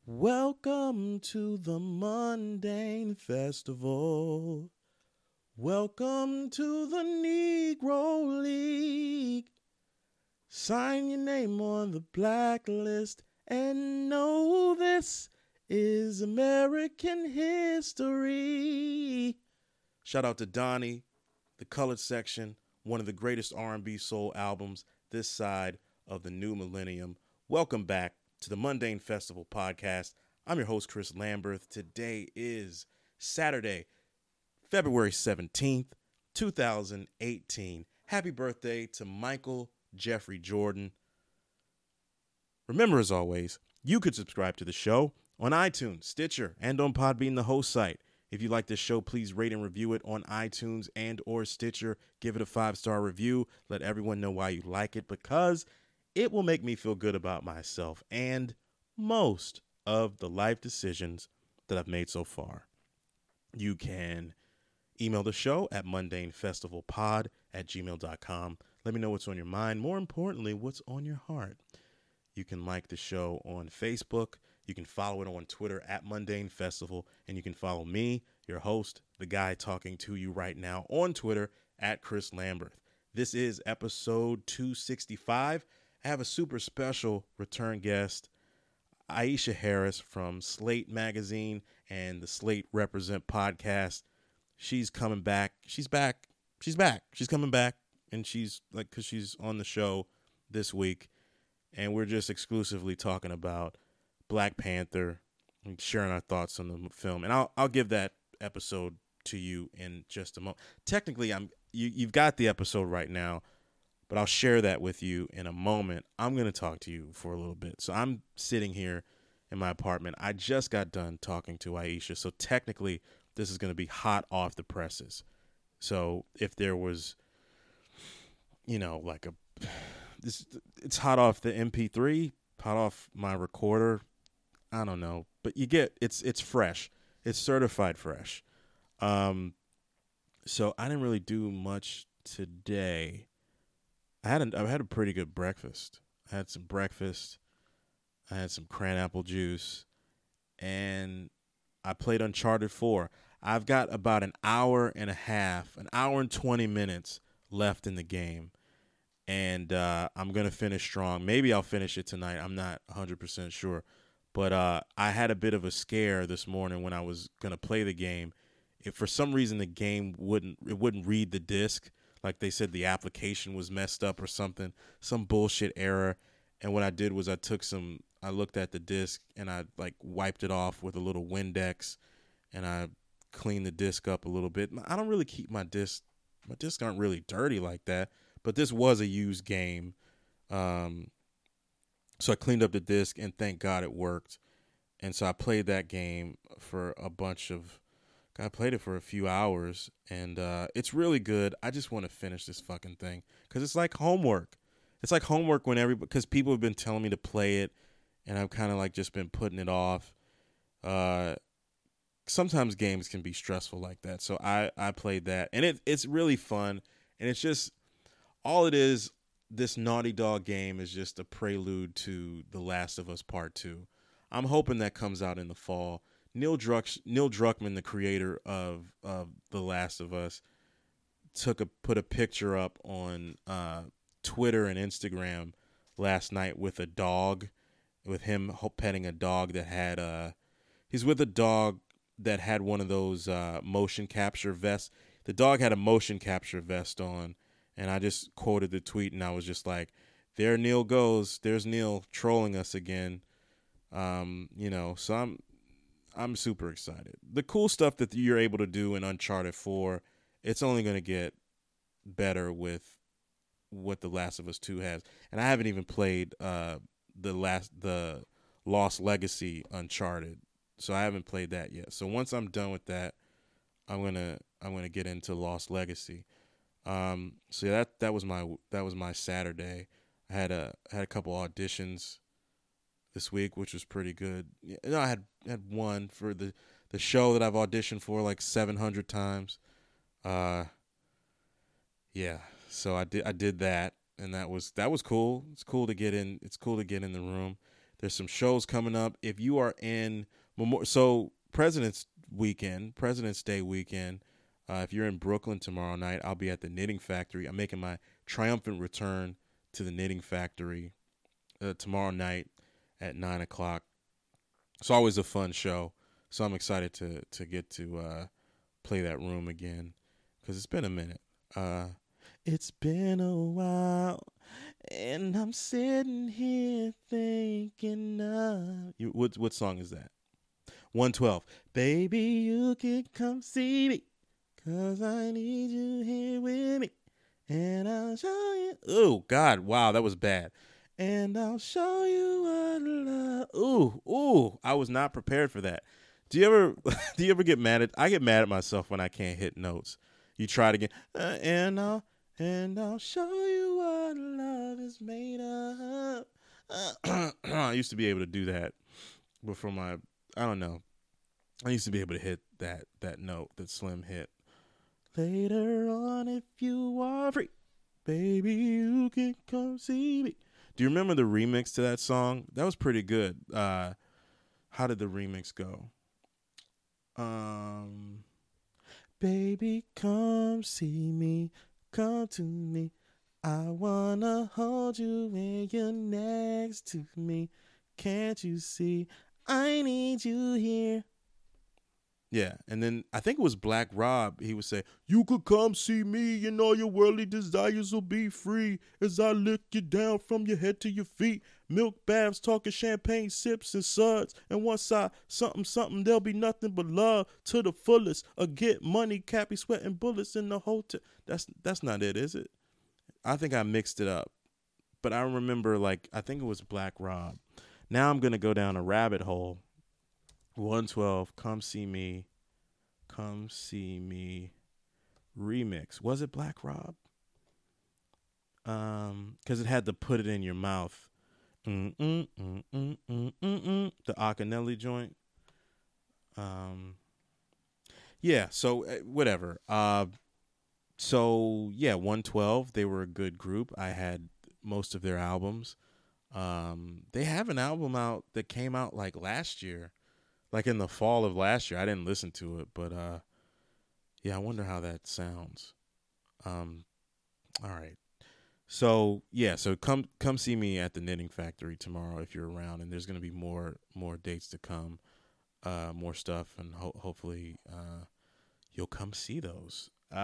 Welcome to the Mundane Festival. Welcome to the Negro League. Sign your name on the blacklist and know this is American history. Shout out to Donnie, The Colored Section, one of the greatest R&B soul albums this side of the new millennium. Welcome back to the Mundane Festival podcast. I'm your host, Chris Lamberth. Today is Saturday, February 17th, 2018. Happy birthday to Michael Jeffrey Jordan. Remember, as always, you could subscribe to the show on iTunes, Stitcher, and on Podbean, the host site. If you like this show, please rate and review it on iTunes and or Stitcher. Give it a 5-star review. Let everyone know why you like it, because it will make me feel good about myself and most of the life decisions that I've made so far. You can email the show at mundanefestivalpod@gmail.com. Let me know what's on your mind. More importantly, what's on your heart. You can like the show on Facebook. You can follow it on Twitter at Mundane Festival. And you can follow me, your host, the guy talking to you right now, on Twitter at Chris Lamberth. This is episode 265. I have a super special return guest, Aisha Harris from Slate Magazine and the Slate Represent podcast. She's coming back. She's back. She's coming back. And she's like, because she's on the show this week. And we're just exclusively talking about Black Panther and sharing our thoughts on the film. And I'll give that episode to you in just a moment. Technically, you've got the episode right now, but I'll share that with you in a moment. I'm going to talk to you for a little bit. So I'm sitting here in my apartment. I just got done talking to Aisha. So technically, this is going to be hot off the presses. So if there was, it's hot off the MP3, hot off my recorder. I don't know. But you get, it's fresh. It's certified fresh. So I didn't really do much today. I had a pretty good breakfast. I had some breakfast. I had some cranapple juice, and I played Uncharted 4. I've got about an hour and 20 minutes left in the game, and I'm gonna finish strong. Maybe I'll finish it tonight. I'm not 100% sure, but I had a bit of a scare this morning when I was gonna play the game. If for some reason the game wouldn't read the disc. Like they said the application was messed up or something, some bullshit error. And what I did was I looked at the disc and I wiped it off with a little Windex and I cleaned the disc up a little bit. I don't really keep my discs aren't really dirty like that, but this was a used game. So I cleaned up the disc and thank God it worked. And so I played that game for I played it for a few hours, and it's really good. I just want to finish this fucking thing because it's like homework. It's like homework because people have been telling me to play it, and I've kind of just been putting it off. Sometimes games can be stressful like that, so I played that, and it's really fun, and it's just all it is. This Naughty Dog game is just a prelude to The Last of Us Part 2. I'm hoping that comes out in the fall. Neil Druckmann, the creator of The Last of Us, put a picture up on Twitter and Instagram last night with a dog, with him petting a dog that had he's with a dog that had one of those motion capture vests. The dog had a motion capture vest on, and I just quoted the tweet and I was just like, "There Neil goes. There's Neil trolling us again." So I'm super excited. The cool stuff that you're able to do in Uncharted 4, it's only going to get better with what The Last of Us 2 has. And I haven't even played the Lost Legacy Uncharted, so I haven't played that yet. So once I'm done with that, I'm gonna get into Lost Legacy. So yeah, that was my Saturday. I had a couple auditions this week, which was pretty good. I had one for the show that I've auditioned for 700 times. Yeah, so I did that, and that was cool. It's cool to get in. It's cool to get in the room. There's some shows coming up. If you are in so President's Day weekend, if you're in Brooklyn tomorrow night, I'll be at the Knitting Factory. I'm making my triumphant return to the Knitting Factory tomorrow night at 9:00. It's always a fun show, so I'm excited to get to play that room again because it's been a minute. It's been a while, and I'm sitting here thinking of you. What song is that? 112. Baby, you can come see me, 'cause I need you here with me, and I'll show you. Oh, God, wow, that was bad. And I'll show you what love. Ooh, I was not prepared for that. Do you ever get mad at? I get mad at myself when I can't hit notes. You try it again, and I'll show you what love is made of. I used to be able to do that before I don't know. I used to be able to hit that note that Slim hit. Later on, if you are free, baby, you can come see me. Do you remember the remix to that song? That was pretty good. How did the remix go? Baby, come see me, come to me. I wanna hold you when you're next to me. Can't you see? I need you here. Yeah, and then I think it was Black Rob. He would say, "You could come see me, and all your worldly desires will be free as I lick you down from your head to your feet. Milk baths, talking champagne sips and suds. And once I something, there'll be nothing but love to the fullest. A get money, Cappy sweating bullets in the hotel." That's not it, is it? I think I mixed it up, but I remember I think it was Black Rob. Now I'm gonna go down a rabbit hole. 112, come see me remix. Was it Black Rob? Because it had to put it in your mouth. The Akinelli joint. Yeah. So whatever. So yeah, 112. They were a good group. I had most of their albums. They have an album out that came out last year. In the fall of last year. I didn't listen to it, but yeah, I wonder how that sounds. All right. So yeah, so come see me at the Knitting Factory tomorrow if you're around, and there's gonna be more dates to come, more stuff, and hopefully you'll come see those. What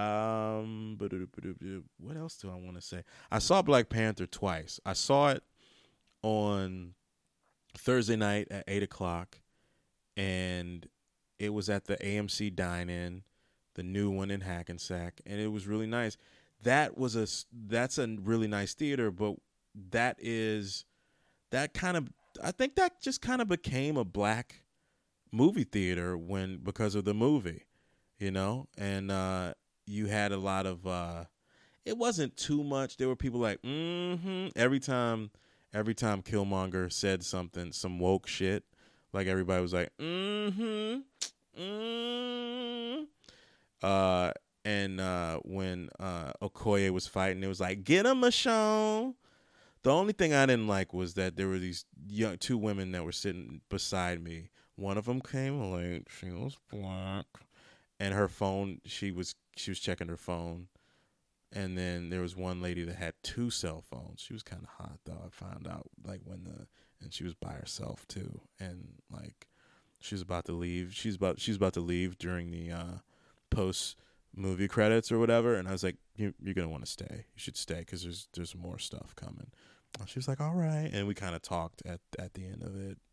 else do I want to say? I saw Black Panther twice. I saw it on Thursday night at 8:00. And it was at the AMC Dine-In, the new one in Hackensack, and it was really nice. That's a really nice theater, but I think that just kind of became a black movie theater because of the movie, and you had a lot of it wasn't too much. There were people like every time Killmonger said something, some woke shit. Everybody was like, and when Okoye was fighting, it was like, get him, Michonne. The only thing I didn't like was that there were these two women that were sitting beside me. One of them came late. She was black, and her phone. She was checking her phone, and then there was one lady that had two cell phones. She was kind of hot though. I found out and she was by herself too, and she was about to leave. She's about to leave during the post movie credits or whatever, and I was like, you're gonna want to stay. You should stay because there's more stuff coming. And she was like, all right, and we kind of talked at the end of it,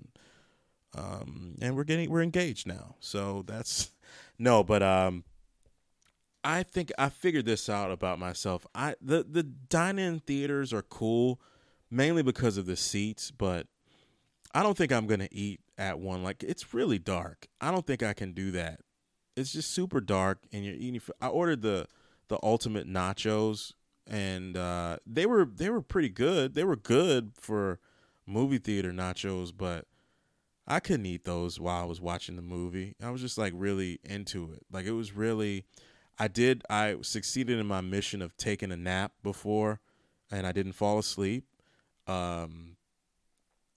and we're engaged now. So that's no, but I think I figured this out about myself. The dine-in theaters are cool, mainly because of the seats, but I don't think I'm gonna eat at one. It's really dark. I don't think I can do that. It's just super dark, and you're eating. I ordered the ultimate nachos, and they were pretty good. They were good for movie theater nachos, but I couldn't eat those while I was watching the movie. I was just really into it. It was really. I succeeded in my mission of taking a nap before, and I didn't fall asleep.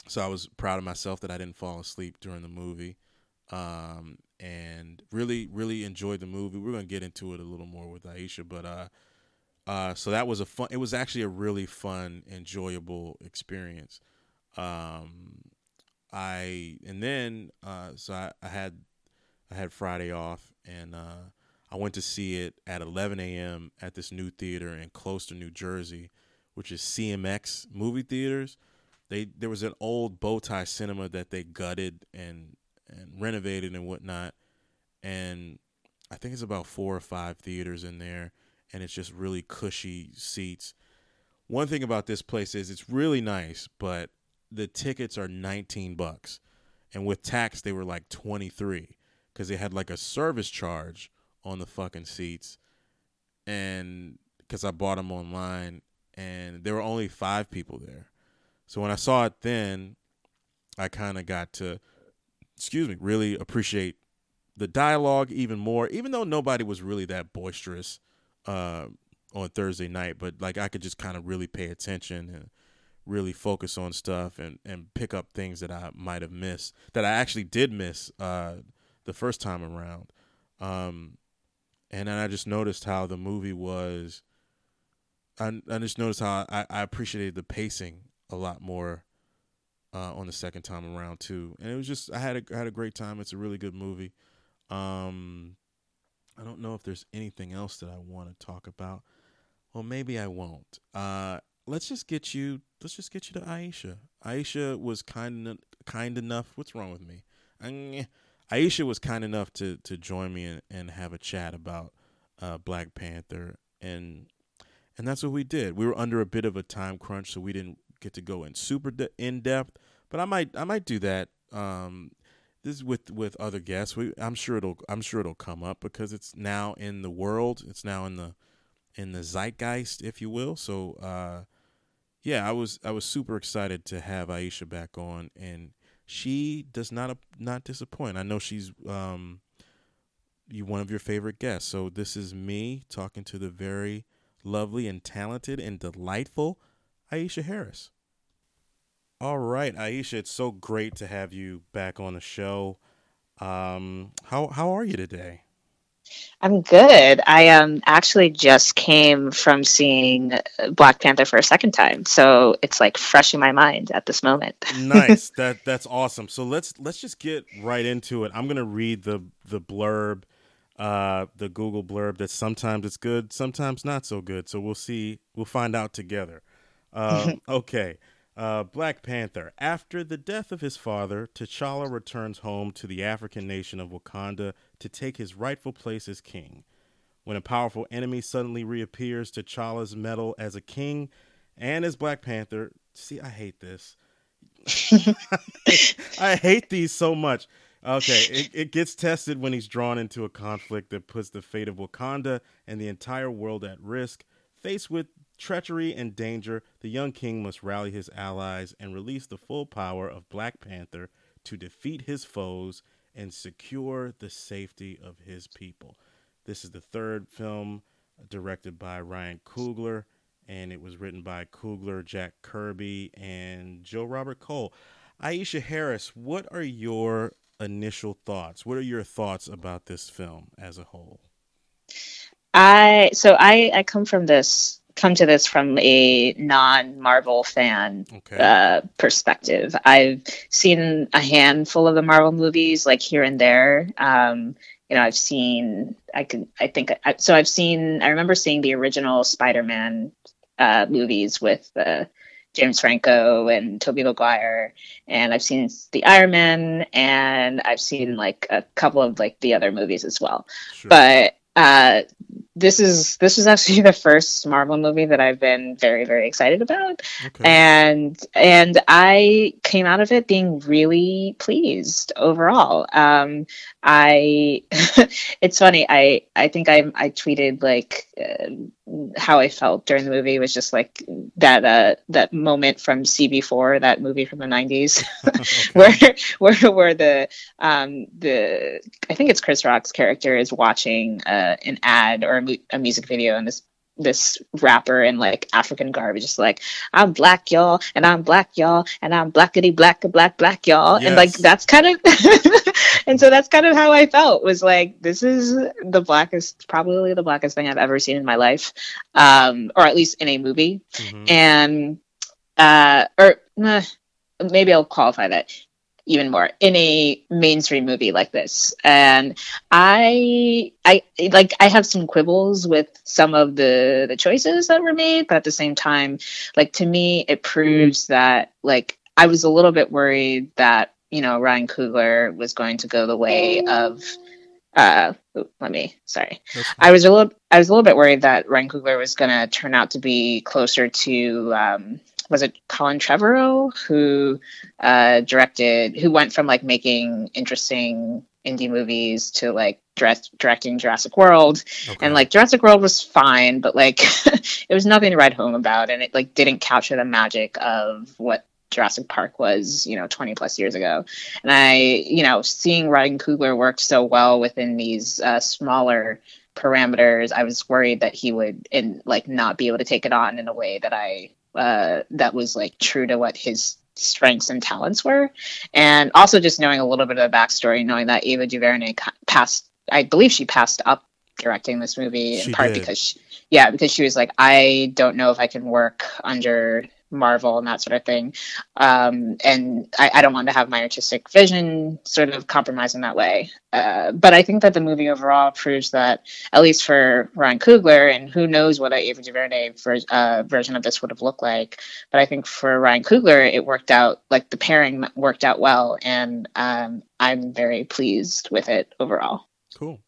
So I was proud of myself that I didn't fall asleep during the movie, and really, really enjoyed the movie. We're gonna get into it a little more with Aisha, but so that was a fun. It was actually a really fun, enjoyable experience. Um, I and then so I had Friday off, and I went to see it at 11 a.m. at this new theater in Closter, New Jersey, which is CMX movie theaters. There was an old Bowtie Cinema that they gutted and renovated and whatnot, and I think it's about 4 or 5 theaters in there, and it's just really cushy seats. One thing about this place is it's really nice, but the tickets are $19, and with tax they were like 23 because they had like a service charge on the fucking seats, and because I bought them online, and there were only 5 people there. So when I saw it then, I kind of got to, really appreciate the dialogue even more, even though nobody was really that boisterous on Thursday night. But like I could just kind of really pay attention and really focus on stuff and pick up things that I might have missed, that I actually did miss the first time around. And then I just noticed how the movie was, I just noticed how I appreciated the pacing a lot more on the second time around too. And it was just, I had a great time. It's a really good movie. I don't know if there's anything else that I want to talk about. Well, maybe I won't. Let's just get you to Aisha. Aisha was kind enough. What's wrong with me? Aisha was kind enough to join me and have a chat about Black Panther, and that's what we did. We were under a bit of a time crunch, so we didn't get to go in super in depth. But I might do that. This is with other guests. I'm sure it'll come up because it's now in the world. It's now in the zeitgeist, if you will. So yeah, I was super excited to have Aisha back on, and she does not disappoint. I know she's one of your favorite guests. So this is me talking to the very lovely and talented and delightful Aisha Harris. All right, Aisha, it's so great to have you back on the show. How are you today? I'm good. I actually just came from seeing Black Panther for a second time, so it's like fresh in my mind at this moment. Nice. That's awesome. So let's just get right into it. I'm gonna read the blurb, the Google blurb. That sometimes it's good, sometimes not so good. So we'll see. We'll find out together. Okay. Black Panther. After the death of his father, T'Challa returns home to the African nation of Wakanda to take his rightful place as king. When a powerful enemy suddenly reappears, T'Challa's mettle as a king and as Black Panther. See, I hate this. I hate these so much. Okay, it gets tested when he's drawn into a conflict that puts the fate of Wakanda and the entire world at risk. Faced with treachery and danger, the young king must rally his allies and release the full power of Black Panther to defeat his foes and secure the safety of his people. This is the third film directed by Ryan Coogler, and it was written by Coogler, Jack Kirby, and Joe Robert Cole. Aisha Harris, what are your initial thoughts? What are your thoughts about this film as a whole? I come to this from a non-Marvel fan Okay. perspective. I've seen a handful of the Marvel movies, like here and there. I've seen. I remember seeing the original Spider-Man movies with James Franco and Tobey Maguire, and I've seen the Iron Man, and I've seen like a couple of like the other movies as well. Sure. But this was actually the first Marvel movie that I've been very, very excited about. Okay. And I came out of it being really pleased overall. I it's funny. I think I tweeted like how I felt during the movie was just like that moment from CB4, that movie from the 90s, where the I think it's Chris Rock's character is watching an ad or a music video, and this this rapper in like African garb, just like, I'm black, y'all, and I'm black, y'all, and I'm blackity black, y'all. And like Yes. that's kind of and so that's kind of how I felt, was like, this is probably the blackest thing I've ever seen in my life. Or at least in a movie. Hmm. And or maybe I'll qualify that even more, in a mainstream movie like this. And I like, I have some quibbles with some of the choices that were made, but at the same time, like, to me it proves that, like, I was a little bit worried that, you know, Ryan Coogler was going to go the way of sorry. That's fine. I was a little bit worried that Ryan Coogler was going to turn out to be closer to, was it Colin Trevorrow, who who went from like making interesting indie movies to like directing Jurassic World. And Okay. like Jurassic World was fine, but like it was nothing to write home about, and it like didn't capture the magic of what Jurassic Park was, 20 plus years ago. And seeing Ryan Coogler work so well within these smaller parameters, I was worried that he would not be able to take it on in a way that was like true to what his strengths and talents were. And also just knowing a little bit of the backstory, knowing that Ava DuVernay I believe she passed up directing this movie in She part did. because she was like, I don't know if I can work under Marvel and that sort of thing. And I don't want to have my artistic vision sort of compromised in that way. But I think that the movie overall proves that, at least for Ryan Coogler, and who knows what a Ava DuVernay version of this would have looked like, but I think for Ryan Coogler, it worked out, like the pairing worked out well, and I'm very pleased with it overall. Cool.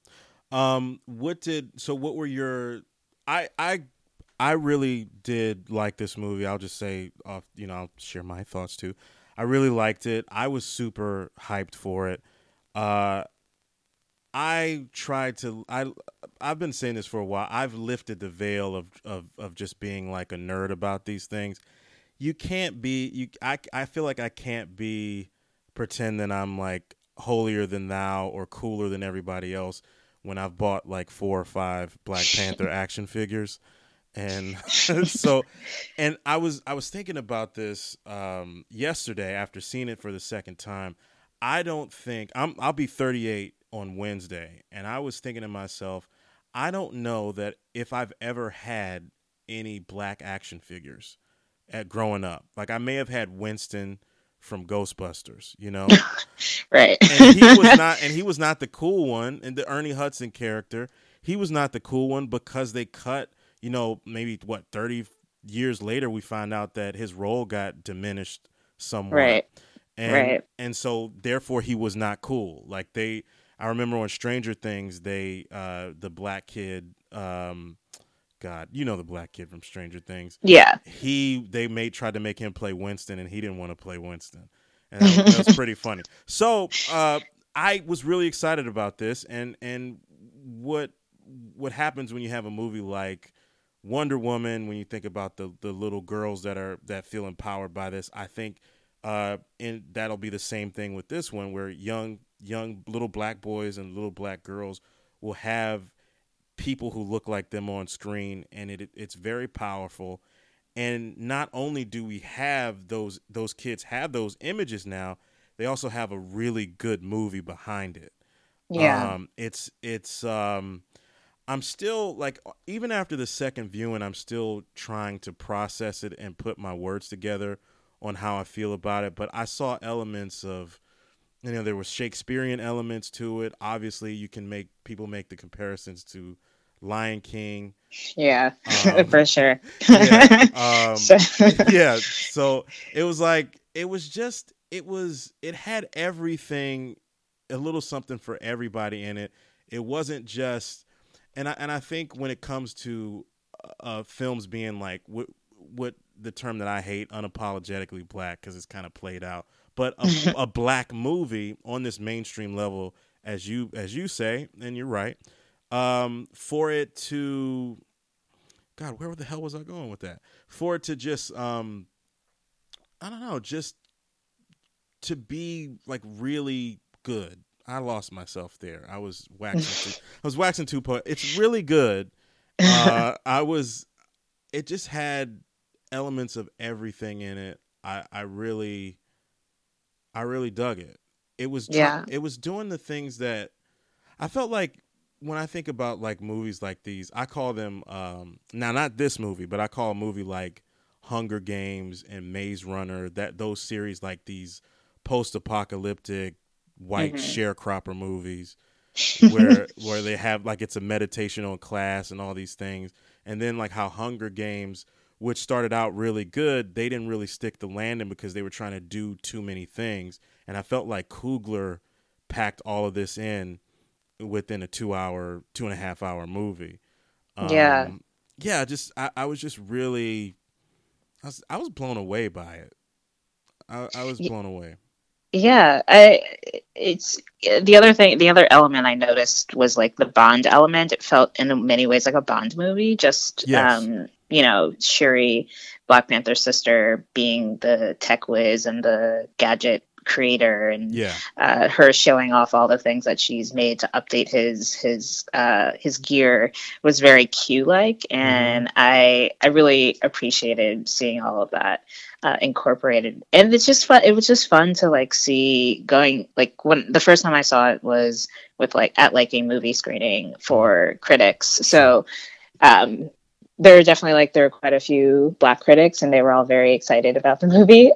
What were your, I I really did like this movie. I'll just say, I'll share my thoughts too. I really liked it. I was super hyped for it. Uh, I tried to. I've been saying this for a while. I've lifted the veil of just being like a nerd about these things. You can't be. I feel like I can't be pretend that I'm like holier than thou or cooler than everybody else when I've bought like 4 or 5 Black Panther action figures. And so, and I was thinking about this yesterday after seeing it for the second time. I don't think I'll be 38 on Wednesday, and I was thinking to myself, I don't know that if I've ever had any black action figures at growing up. Like I may have had Winston from Ghostbusters, Right. and he was not the cool one, and the Ernie Hudson character, he was not the cool one because they cut, maybe 30 years later we find out that his role got diminished somewhat. Right. and Right. and so therefore he was not cool. Like I remember on Stranger Things, the black kid, God, the black kid from Stranger Things. Yeah. They tried to make him play Winston, and he didn't want to play Winston, and that was pretty funny. So I was really excited about this, and what happens when you have a movie like Wonder Woman, when you think about the little girls that feel empowered by this. I think and that'll be the same thing with this one, where young little black boys and little black girls will have people who look like them on screen, and it's very powerful. And not only do we have those kids have those images now, they also have a really good movie behind it. Yeah. It's I'm still like, even after the second viewing, I'm still trying to process it and put my words together on how I feel about it. But I saw elements of, there was Shakespearean elements to it. Obviously, people make the comparisons to Lion King. Yeah. Um, For sure. yeah, So, yeah. So it had everything, a little something for everybody in it. It wasn't just, and I think when it comes to films being like what the term that I hate, unapologetically black, because it's kind of played out, but a black movie on this mainstream level, as you say, and you're right, for it to, God, where the hell was I going with that? For it to just, I don't know, just to be like really good. I lost myself there. I was waxing too. It's really good, I was. It just had elements of everything in it. I really dug it. It was Yeah. it was doing the things that I felt like when I think about like movies like these, I call them now not this movie, but I call a movie like Hunger Games and Maze Runner, that those series like these post-apocalyptic white Hmm. sharecropper movies where they have like it's a meditation on class and all these things. And then like how Hunger Games, which started out really good, they didn't really stick the landing because they were trying to do too many things. And I felt like Coogler packed all of this in within a 2 hour, 2.5 hour movie. Yeah. Yeah, just I was just really I was blown away by it. I was blown away. Yeah, it's the other element I noticed was like the Bond element. It felt in many ways like a Bond movie, just Yes. Shuri, Black Panther's sister, being the tech whiz and the gadget creator, and Yeah. her showing off all the things that she's made to update his gear was very Q like, Mm-hmm. and I really appreciated seeing all of that incorporated. And it's just fun. It was just fun to like see going like when the first time I saw it was with like at like a movie screening Mm-hmm. for critics. Sure. So um, there were quite a few Black critics, and they were all very excited about the movie.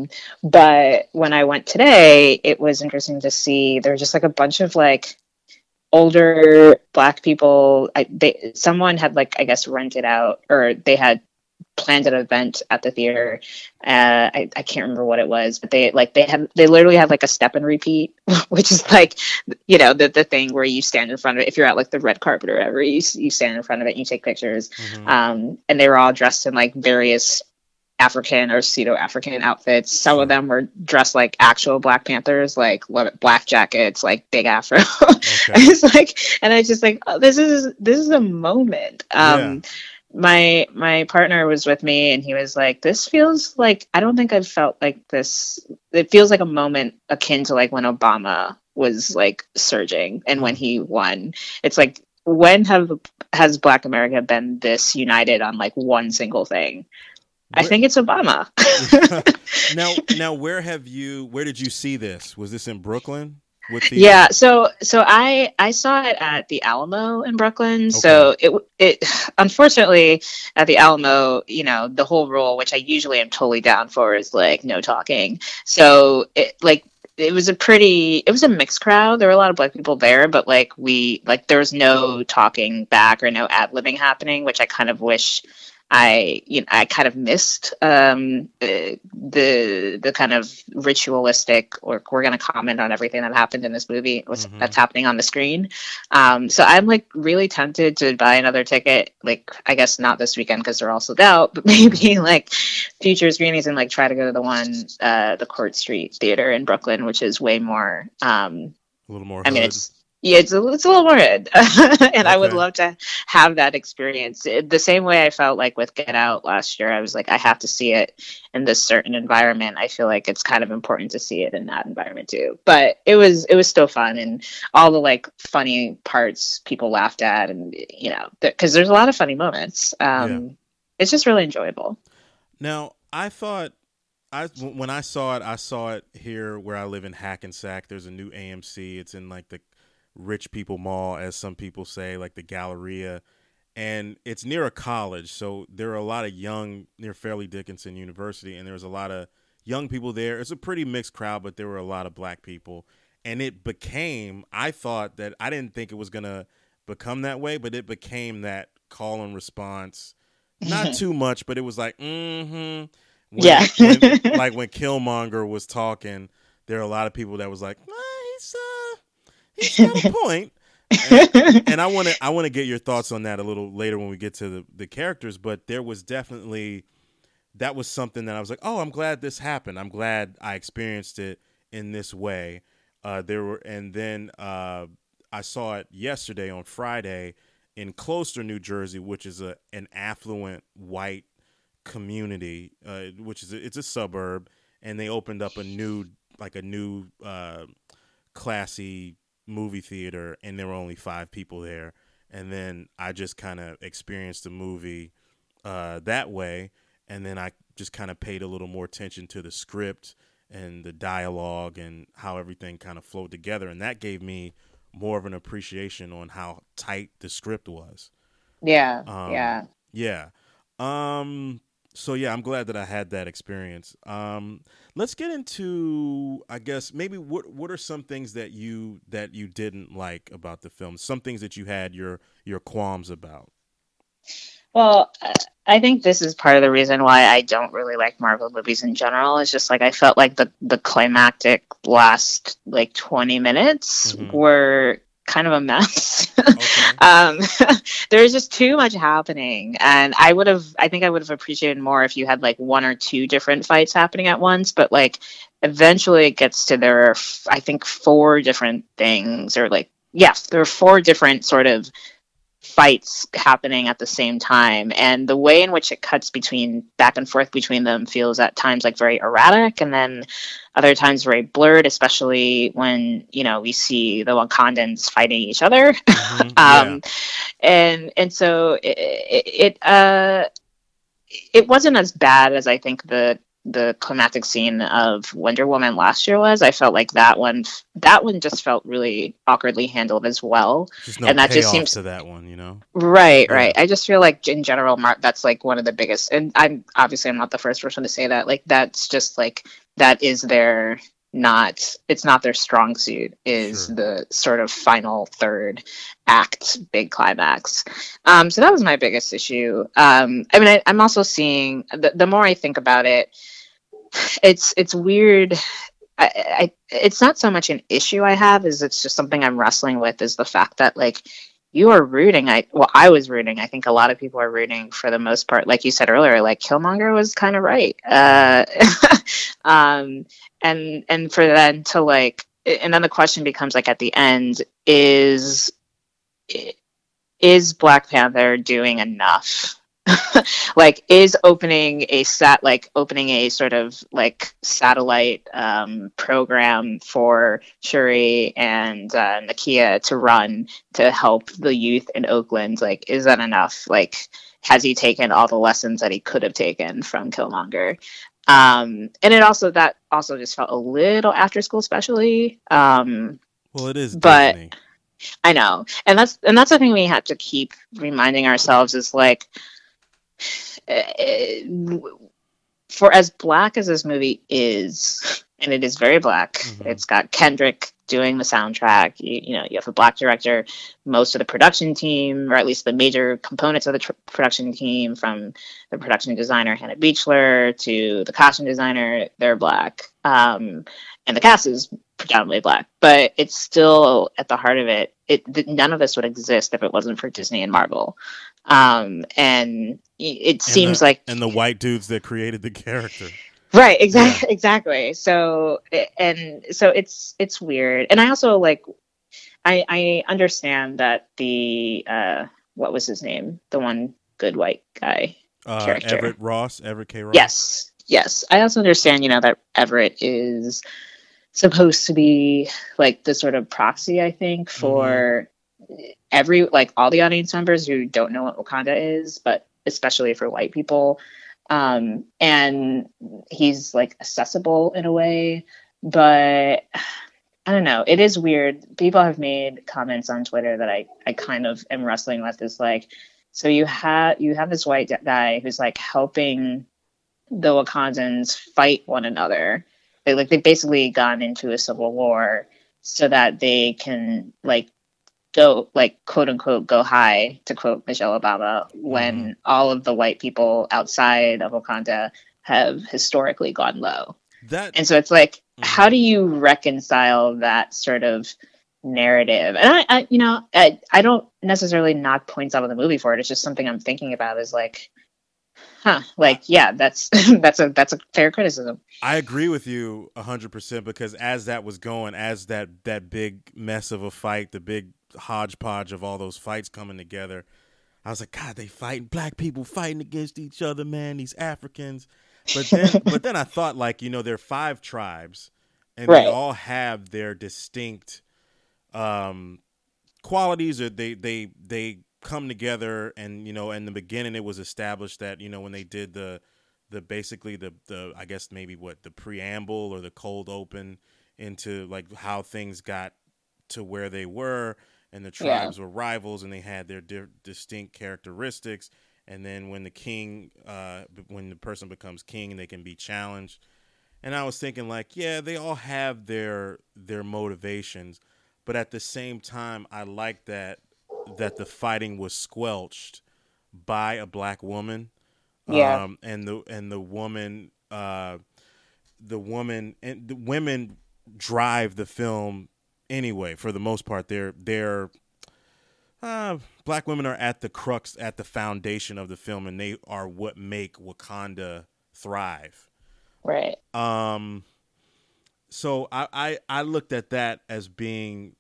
But when I went today, it was interesting to see there were just like a bunch of like older Black people. Someone had like I guess rented out, or they had planned an event at the theater. I can't remember what it was, but they literally had like a step and repeat, which is like the thing where you stand in front of it if you're at like the red carpet or whatever. You stand in front of it and you take pictures. Mm-hmm. And they were all dressed in like various African or pseudo African outfits. Some of Sure. them were dressed like actual Black Panthers, like black jackets, like big afro. Okay. It's like, and I just like, oh, this is a moment. Yeah. My partner was with me, and he was like, "This feels like I don't think I've felt like this. It feels like a moment akin to like when Obama was like surging and when Hmm. he won. It's like when have has Black America been this united on like one single thing? I Where think it's Obama." now where did you see this? Was this in Brooklyn with the Yeah, so I saw it at the Alamo in Brooklyn. Okay. So it unfortunately at the Alamo, the whole rule, which I usually am totally down for, is like no talking. So it was a mixed crowd. There were a lot of Black people there, but there was no talking back or no ad-libbing happening, which I kind of wish I kind of missed the kind of ritualistic, or we're going to comment on everything that happened in this movie Mhm. that's happening on the screen. So I'm like really tempted to buy another ticket, like I guess not this weekend because they're all sold out, but Mhm. maybe like future screenings, and like try to go to the Court Street Theater in Brooklyn, which is way more. A little more I mean, hood. it's a little more red, and I would Okay. love to have that experience. The same way I felt like with Get Out last year, I was like, I have to see it in this certain environment. I feel like it's kind of important to see it in that environment too. But it was still fun, and all the like funny parts people laughed at, and because there's a lot of funny moments. Yeah. It's just really enjoyable. Now, I thought when I saw it here where I live in Hackensack. There's a new AMC. It's in like the rich people mall, as some people say, like the Galleria, and it's near a college. So there are a lot of young near Fairleigh Dickinson University, and there was a lot of young people there. It's a pretty mixed crowd, but there were a lot of Black people, and it became. I thought that I didn't think it was gonna become that way, but it became that call and response. Not too much, but it was like, mm-hmm. Yeah. When Killmonger was talking, there are a lot of people that was like, he's got a point. And, and I want to get your thoughts on that a little later when we get to the characters, but there was definitely that was something that I was like, oh, I'm glad this happened. I'm glad I experienced it in this way. There were, and then I saw it yesterday on Friday in Closter, New Jersey, which is an affluent white community, which is it's a suburb, and they opened up a new classy movie theater, and there were only 5 people there, and then I just kind of experienced the movie that way, and then I just kind of paid a little more attention to the script and the dialogue and how everything kind of flowed together, and that gave me more of an appreciation on how tight the script was. Yeah, Um, yeah. yeah. Um, so yeah, I'm glad that I had that experience. Let's get into, I guess, maybe what are some things that you didn't like about the film? Some things that you had your qualms about. Well, I think this is part of the reason why I don't really like Marvel movies in general. It's just like I felt like the climactic last like 20 minutes Hmm. were kind of a mess. Okay. um, there was just too much happening, and I think I would have appreciated more if you had like one or two different fights happening at once. But like, eventually, it gets to there are I think four different things, or like yes, there are four different sort of fights happening at the same time, and the way in which it cuts between back and forth between them feels at times like very erratic, and then other times very blurred, especially when we see the Wakandans fighting each other. Hmm. Yeah. um and so it wasn't as bad as I think the climactic scene of Wonder Woman last year was. I felt like that one just felt really awkwardly handled as well, Just no and that just payoff seems to that one, you know? right, Yeah. right. I just feel like in general, that's like one of the biggest, and I'm not the first person to say that. Like that's just like that is their not it's not their strong suit is Sure. the sort of final third act big climax. So that was my biggest issue. I mean, I'm also seeing the more I think about it, it's weird. It's not so much an issue I have as it's just something I'm wrestling with is the fact that like you are rooting. I was rooting. I think a lot of people are rooting for the most part. Like you said earlier, like Killmonger was kind of right. Hmm. Um, and for them to like, and then the question becomes like at the end is Black Panther doing enough? Like is opening a sort of like satellite program for Shuri and Nakia to run to help the youth in Oakland, like is that enough? Like has he taken all the lessons that he could have taken from Killmonger? And that also just felt a little after school specially. Well, it is But Disney. I know, and that's the thing we have to keep reminding ourselves is like, uh, for as black as this movie is, and it is very black. Hmm. It's got Kendrick doing the soundtrack. You have a black director. Most of the production team, or at least the major components of the production team, from the production designer Hannah Beachler to the costume designer, they're black. And the cast is predominantly black, but it's still at the heart of it. None of this would exist if it wasn't for Disney and Marvel. And it And seems like the white dudes that created the character. right, Yeah. exactly. So and so it's weird, and I also like I understand that the what was his name, the one good white guy character. Everett K. Ross. Yes, yes. I also understand, that Everett is supposed to be like the sort of proxy, I think, Hmm. for like all the audience members who don't know what Wakanda is, but especially for white people. And he's like accessible in a way, but I don't know. It is weird. People have made comments on Twitter that I kind of am wrestling with. Is like, so you have this white guy who's like helping the Wakandans fight one another. They basically gone into a civil war so that they can like go like quote unquote go high, to quote Michelle Obama, Hmm. when all of the white people outside of Wakanda have historically gone low. That. And so it's like, how Hmm. do you reconcile that sort of narrative? And I don't necessarily knock points out of the movie for it. It's just something I'm thinking about is like, huh, I like, yeah, that's that's a fair criticism. I agree with you 100% because as that was going, as that big mess of a fight, the big hodgepodge of all those fights coming together, I was like, God, they fighting black people fighting against each other, man. These Africans, but then I thought like there are five tribes, and they Right. all have their distinct um, qualities are they come together, and in the beginning it was established that when they did the basically the I guess maybe what the preamble or the cold open into like how things got to where they were, and the Yeah. tribes were rivals and they had their distinct characteristics, and then when when the person becomes king, they can be challenged. And I was thinking like, yeah, they all have their motivations, but at the same time I like that the fighting was squelched by a black woman, Yeah. and the woman and the women drive the film anyway. For the most part, black women are at the crux, at the foundation of the film, and they are what make Wakanda thrive. Right. So I looked at that as being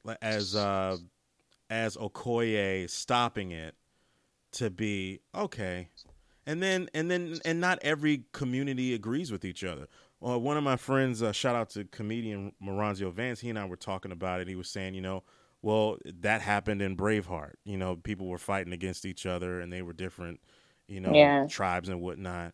as Okoye stopping it to be okay. And not every community agrees with each other. One of my friends, shout out to comedian Maranzio Vance, he and I were talking about it. He was saying, well, that happened in Braveheart. People were fighting against each other and they were different, Yeah. tribes and whatnot.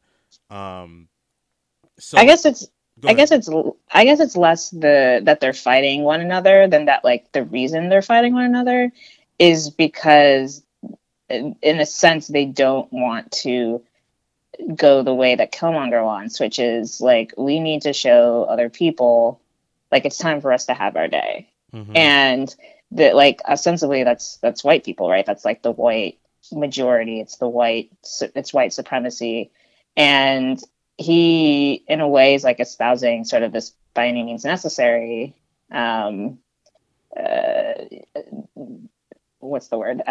So I guess it's go I guess ahead. it's I guess it's less that they're fighting one another than that like the reason they're fighting one another is because in a sense they don't want to go the way that Killmonger wants, which is like we need to show other people like it's time for us to have our day. Mm-hmm. And that like ostensibly that's white people, right? That's like the white majority. It's white supremacy. And he in a way is like espousing sort of this by any means necessary uh, what's the word?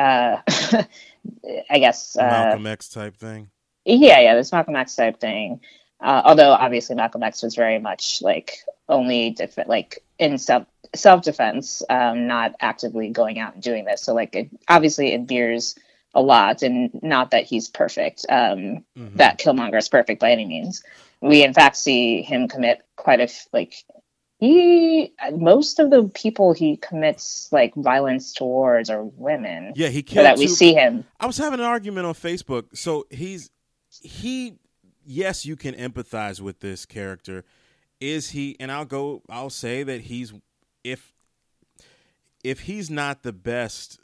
I guess Malcolm X type thing. yeah, this Malcolm X type thing. Although obviously Malcolm X was very much like only like in self defense, not actively going out and doing this. So like obviously it veers a lot, and not that he's perfect. Mm-hmm. That Killmonger is perfect by any means. We in fact see him commit like he most of the people he commits like violence towards are women, Yeah, he or killed that we two. see him. I was having an argument on Facebook. So he yes, you can empathize with this character. Is he, and I'll say that if if he's not the best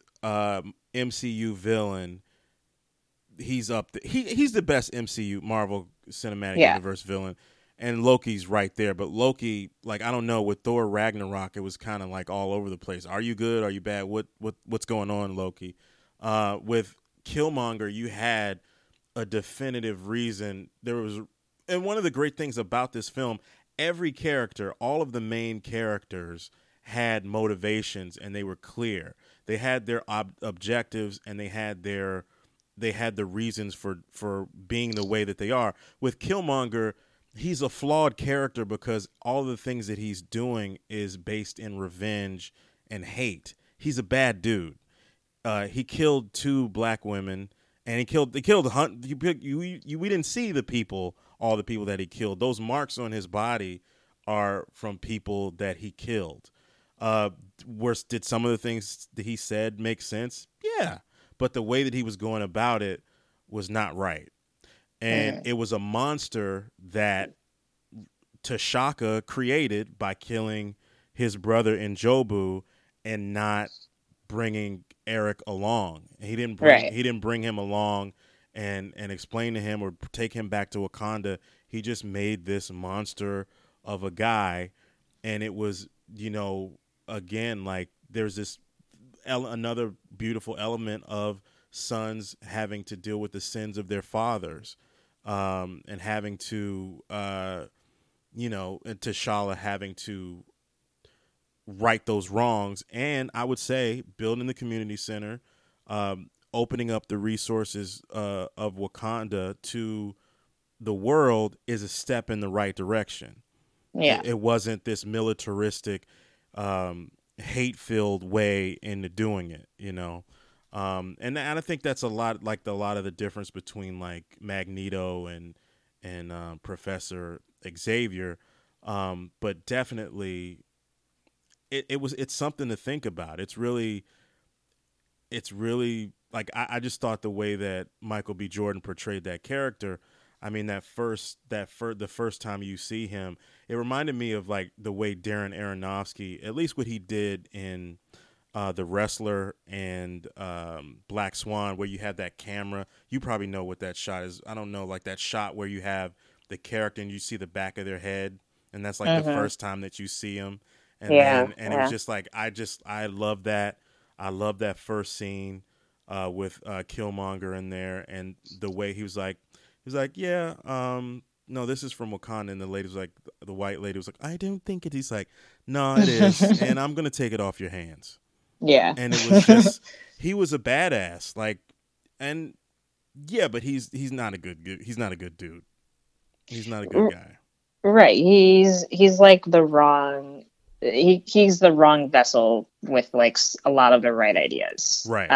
MCU villain, he's up he's the best MCU Marvel Cinematic Yeah. Universe villain, and Loki's right there. But Loki, like, I don't know, with Thor Ragnarok it was kind of like all over the place. Are you good? Are you bad? What's going on, Loki? With Killmonger, you had a definitive reason. And one of the great things about this film, every character, all of the main characters had motivations, and they were clear. They had their objectives, and they had the reasons for being the way that they are. With Killmonger, he's a flawed character because all the things that he's doing is based in revenge and hate. He's a bad dude. He killed two black women, and he killed we didn't see all the people that he killed. Those marks on his body are from people that he killed. Did some of the things that he said make sense? Yeah, but the way that he was going about it was not right, and Mhm. it was a monster that T'Chaka created by killing his brother Njobu and not bringing Eric along. Right. He didn't bring him along and explain to him or take him back to Wakanda. He just made this monster of a guy, and it was, again, like there's this another beautiful element of sons having to deal with the sins of their fathers, and having to and T'Challa having to right those wrongs. And I would say building the community center, opening up the resources of Wakanda to the world is a step in the right direction. Yeah. It wasn't this militaristic, hate-filled way into doing it, and I think that's a lot of the difference between like Magneto and Professor Xavier, but definitely it's something to think about. It's really it's really like I just thought the way that Michael B. Jordan portrayed that character. I mean, the first time you see him, it reminded me of like the way Darren Aronofsky, at least what he did in The Wrestler and Black Swan, where you had that camera. You probably know what that shot is. I don't know, like that shot where you have the character and you see the back of their head, and that's like the first time that you see him. And then it was just like I love that. I love that first scene with Killmonger in there, and the way he was like, yeah, no, this is from Wakanda, and the lady was like, the white lady was like, I don't think it. He's like, no, it is, and I'm gonna take it off your hands. Yeah. And it was just, he was a badass, like, and yeah, but he's not a good dude. He's not a good dude. He's not a good guy. Right. He's like the wrong. He's the wrong vessel with like a lot of the right ideas. Right.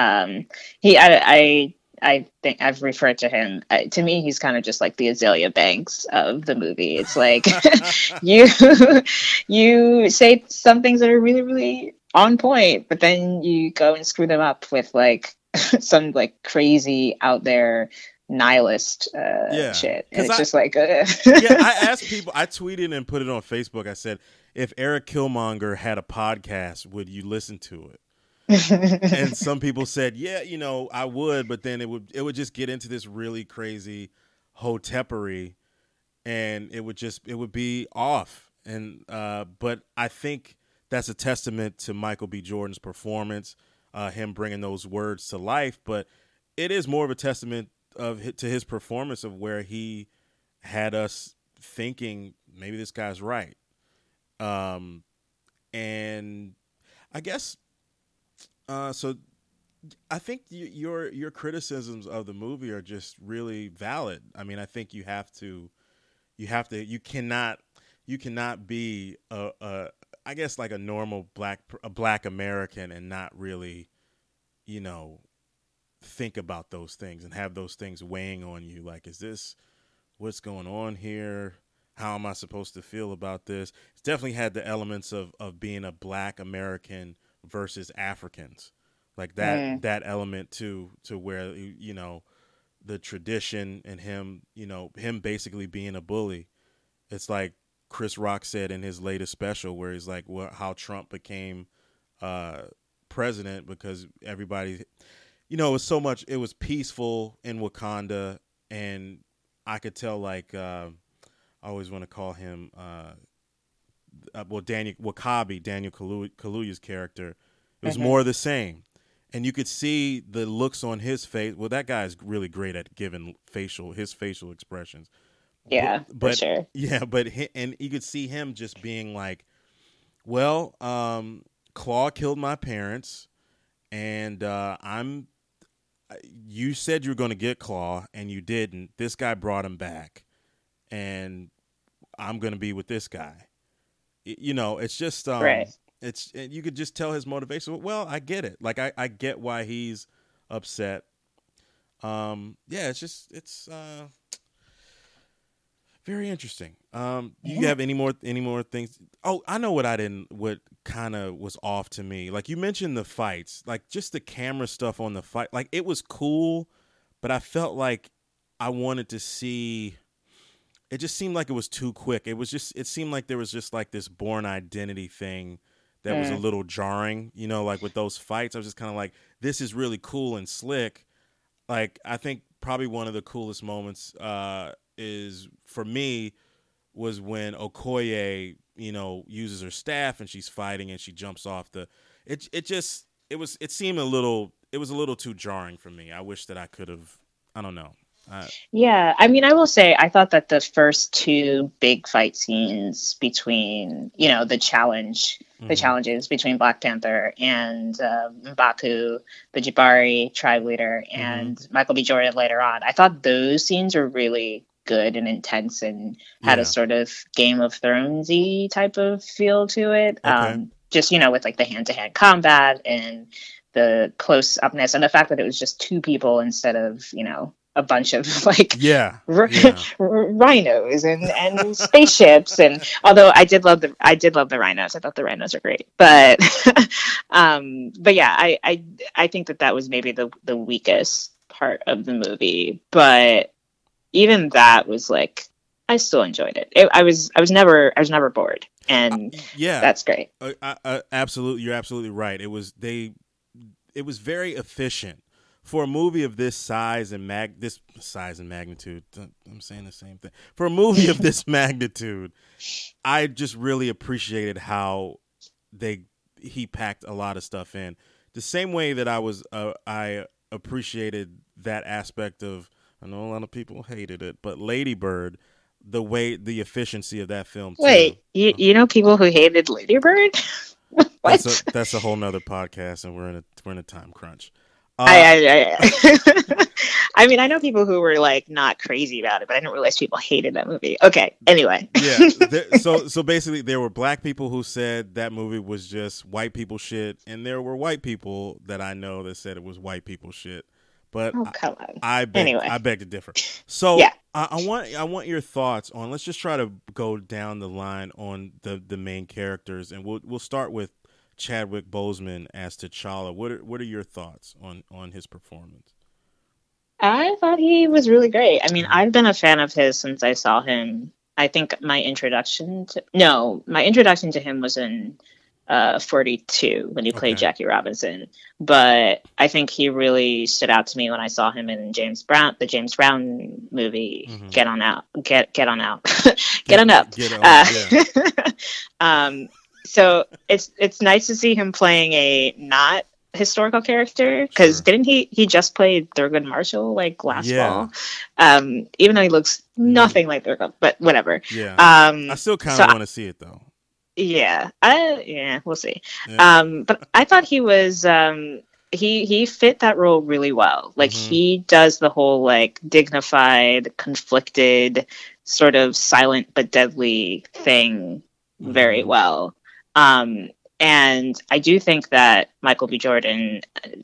I think I've referred to him. To me, he's kind of just like the Azalea Banks of the movie. It's like you you say some things that are really, really on point, but then you go and screw them up with like some like crazy out there nihilist shit. And it's just like yeah, I asked people, I tweeted and put it on Facebook. I said, if Eric Killmonger had a podcast, would you listen to it? And some people said, yeah, you know, I would, but then it would just get into this really crazy hotepery, and it would be off. And but I think that's a testament to Michael B. Jordan's performance, him bringing those words to life. But it is more of a testament to his performance of where he had us thinking maybe this guy's right. And I guess so. I think your criticisms of the movie are just really valid. I mean, I think you cannot be I guess like a normal black American and not really, you know, think about those things and have those things weighing on you. Like, is this what's going on here? How am I supposed to feel about this? It's definitely had the elements of being a black American versus Africans, like that element to where, you know, the tradition and him basically being a bully. It's like Chris Rock said in his latest special where he's like, well, how Trump became president because everybody, you know, it was peaceful in Wakanda, and I could tell like I always want to call him Daniel Kaluuya's character. It was more of the same. And you could see the looks on his face. Well, that guy is really great at giving his facial expressions. Yeah, but for sure. Yeah, and you could see him just being like, well, Claw killed my parents, and you said you were going to get Claw, and you didn't. This guy brought him back, and I'm going to be with this guy. You know, it's just right. You could just tell his motivation. Well, I get it. Like I get why he's upset. Yeah, it's very interesting. You have any more things? Oh, I know what kind of was off to me. Like you mentioned the fights, like just the camera stuff on the fight. Like it was cool, but I felt like I wanted to see. It just seemed like it was too quick. It seemed like there was just like this Bourne Identity thing that was a little jarring, you know, like with those fights. I was just kind of like, this is really cool and slick. Like, I think probably one of the coolest moments is, for me, was when Okoye, you know, uses her staff and she's fighting and she jumps off it was a little too jarring for me. I wish that I could have, I don't know. Yeah, I mean, I will say I thought that the first two big fight scenes between, you know, the challenges between Black Panther and M'Baku, the Jabari tribe leader, and Michael B. Jordan later on, I thought those scenes were really good and intense and had a sort of Game of Thrones-y type of feel to it. Okay. Just, you know, with like the hand-to-hand combat and the close-upness and the fact that it was just two people instead of, you know, a bunch of like Yeah, yeah. rhinos and spaceships. And although I did love the rhinos, I thought the rhinos are great. But yeah, I think that was maybe the weakest part of the movie. But even that was like, I still enjoyed it. I was never bored, and Yeah, that's great. absolutely. You're absolutely right. It was very efficient for a movie of this size and this size and magnitude. I'm saying the same thing. For a movie of this magnitude, I just really appreciated how he packed a lot of stuff in. The same way that I appreciated that aspect of. I know a lot of people hated it, but Lady Bird, the efficiency of that film too. Wait, you know people who hated Lady Bird? What? That's a whole nother podcast, and we're in a time crunch. I mean, I know people who were like not crazy about it, but I didn't realize people hated that movie. Okay, anyway. Yeah. So basically, there were black people who said that movie was just white people shit, and there were white people that I know that said it was white people shit. But Oh, come on. I Anyway, beg to differ. So yeah. I want your thoughts on. Let's just try to go down the line on the main characters, and we'll start with Chadwick Boseman as T'Challa. What are your thoughts on his performance? I thought he was really great. I mean, I've been a fan of his since I saw him. I think my introduction to him was in 42 when he played Okay. Jackie Robinson. But I think he really stood out to me when I saw him in the James Brown movie, Mm-hmm. Get On Out, Get On Out, Get On Up. Get on, Uh, yeah. so it's nice to see him playing a not historical character, because Sure. didn't he just played Thurgood Marshall like last Yeah. fall? Even though he looks nothing like Thurgood, but whatever. Yeah. I still kind So of want to see it though. yeah, we'll see. Yeah. But I thought he was he fit that role really well. Like, Mhm. he does the whole like dignified, conflicted, sort of silent but deadly thing very Mhm. well. And I do think that Michael B. Jordan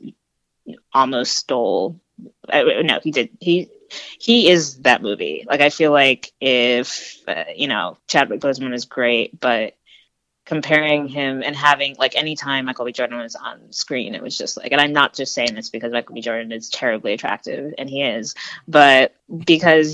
almost stole. No, he did. He is that movie. Like, I feel like if Chadwick Boseman is great, but comparing him and having like anytime Michael B. Jordan was on screen, it was just like, and I'm not just saying this because Michael B. Jordan is terribly attractive, and he is, but because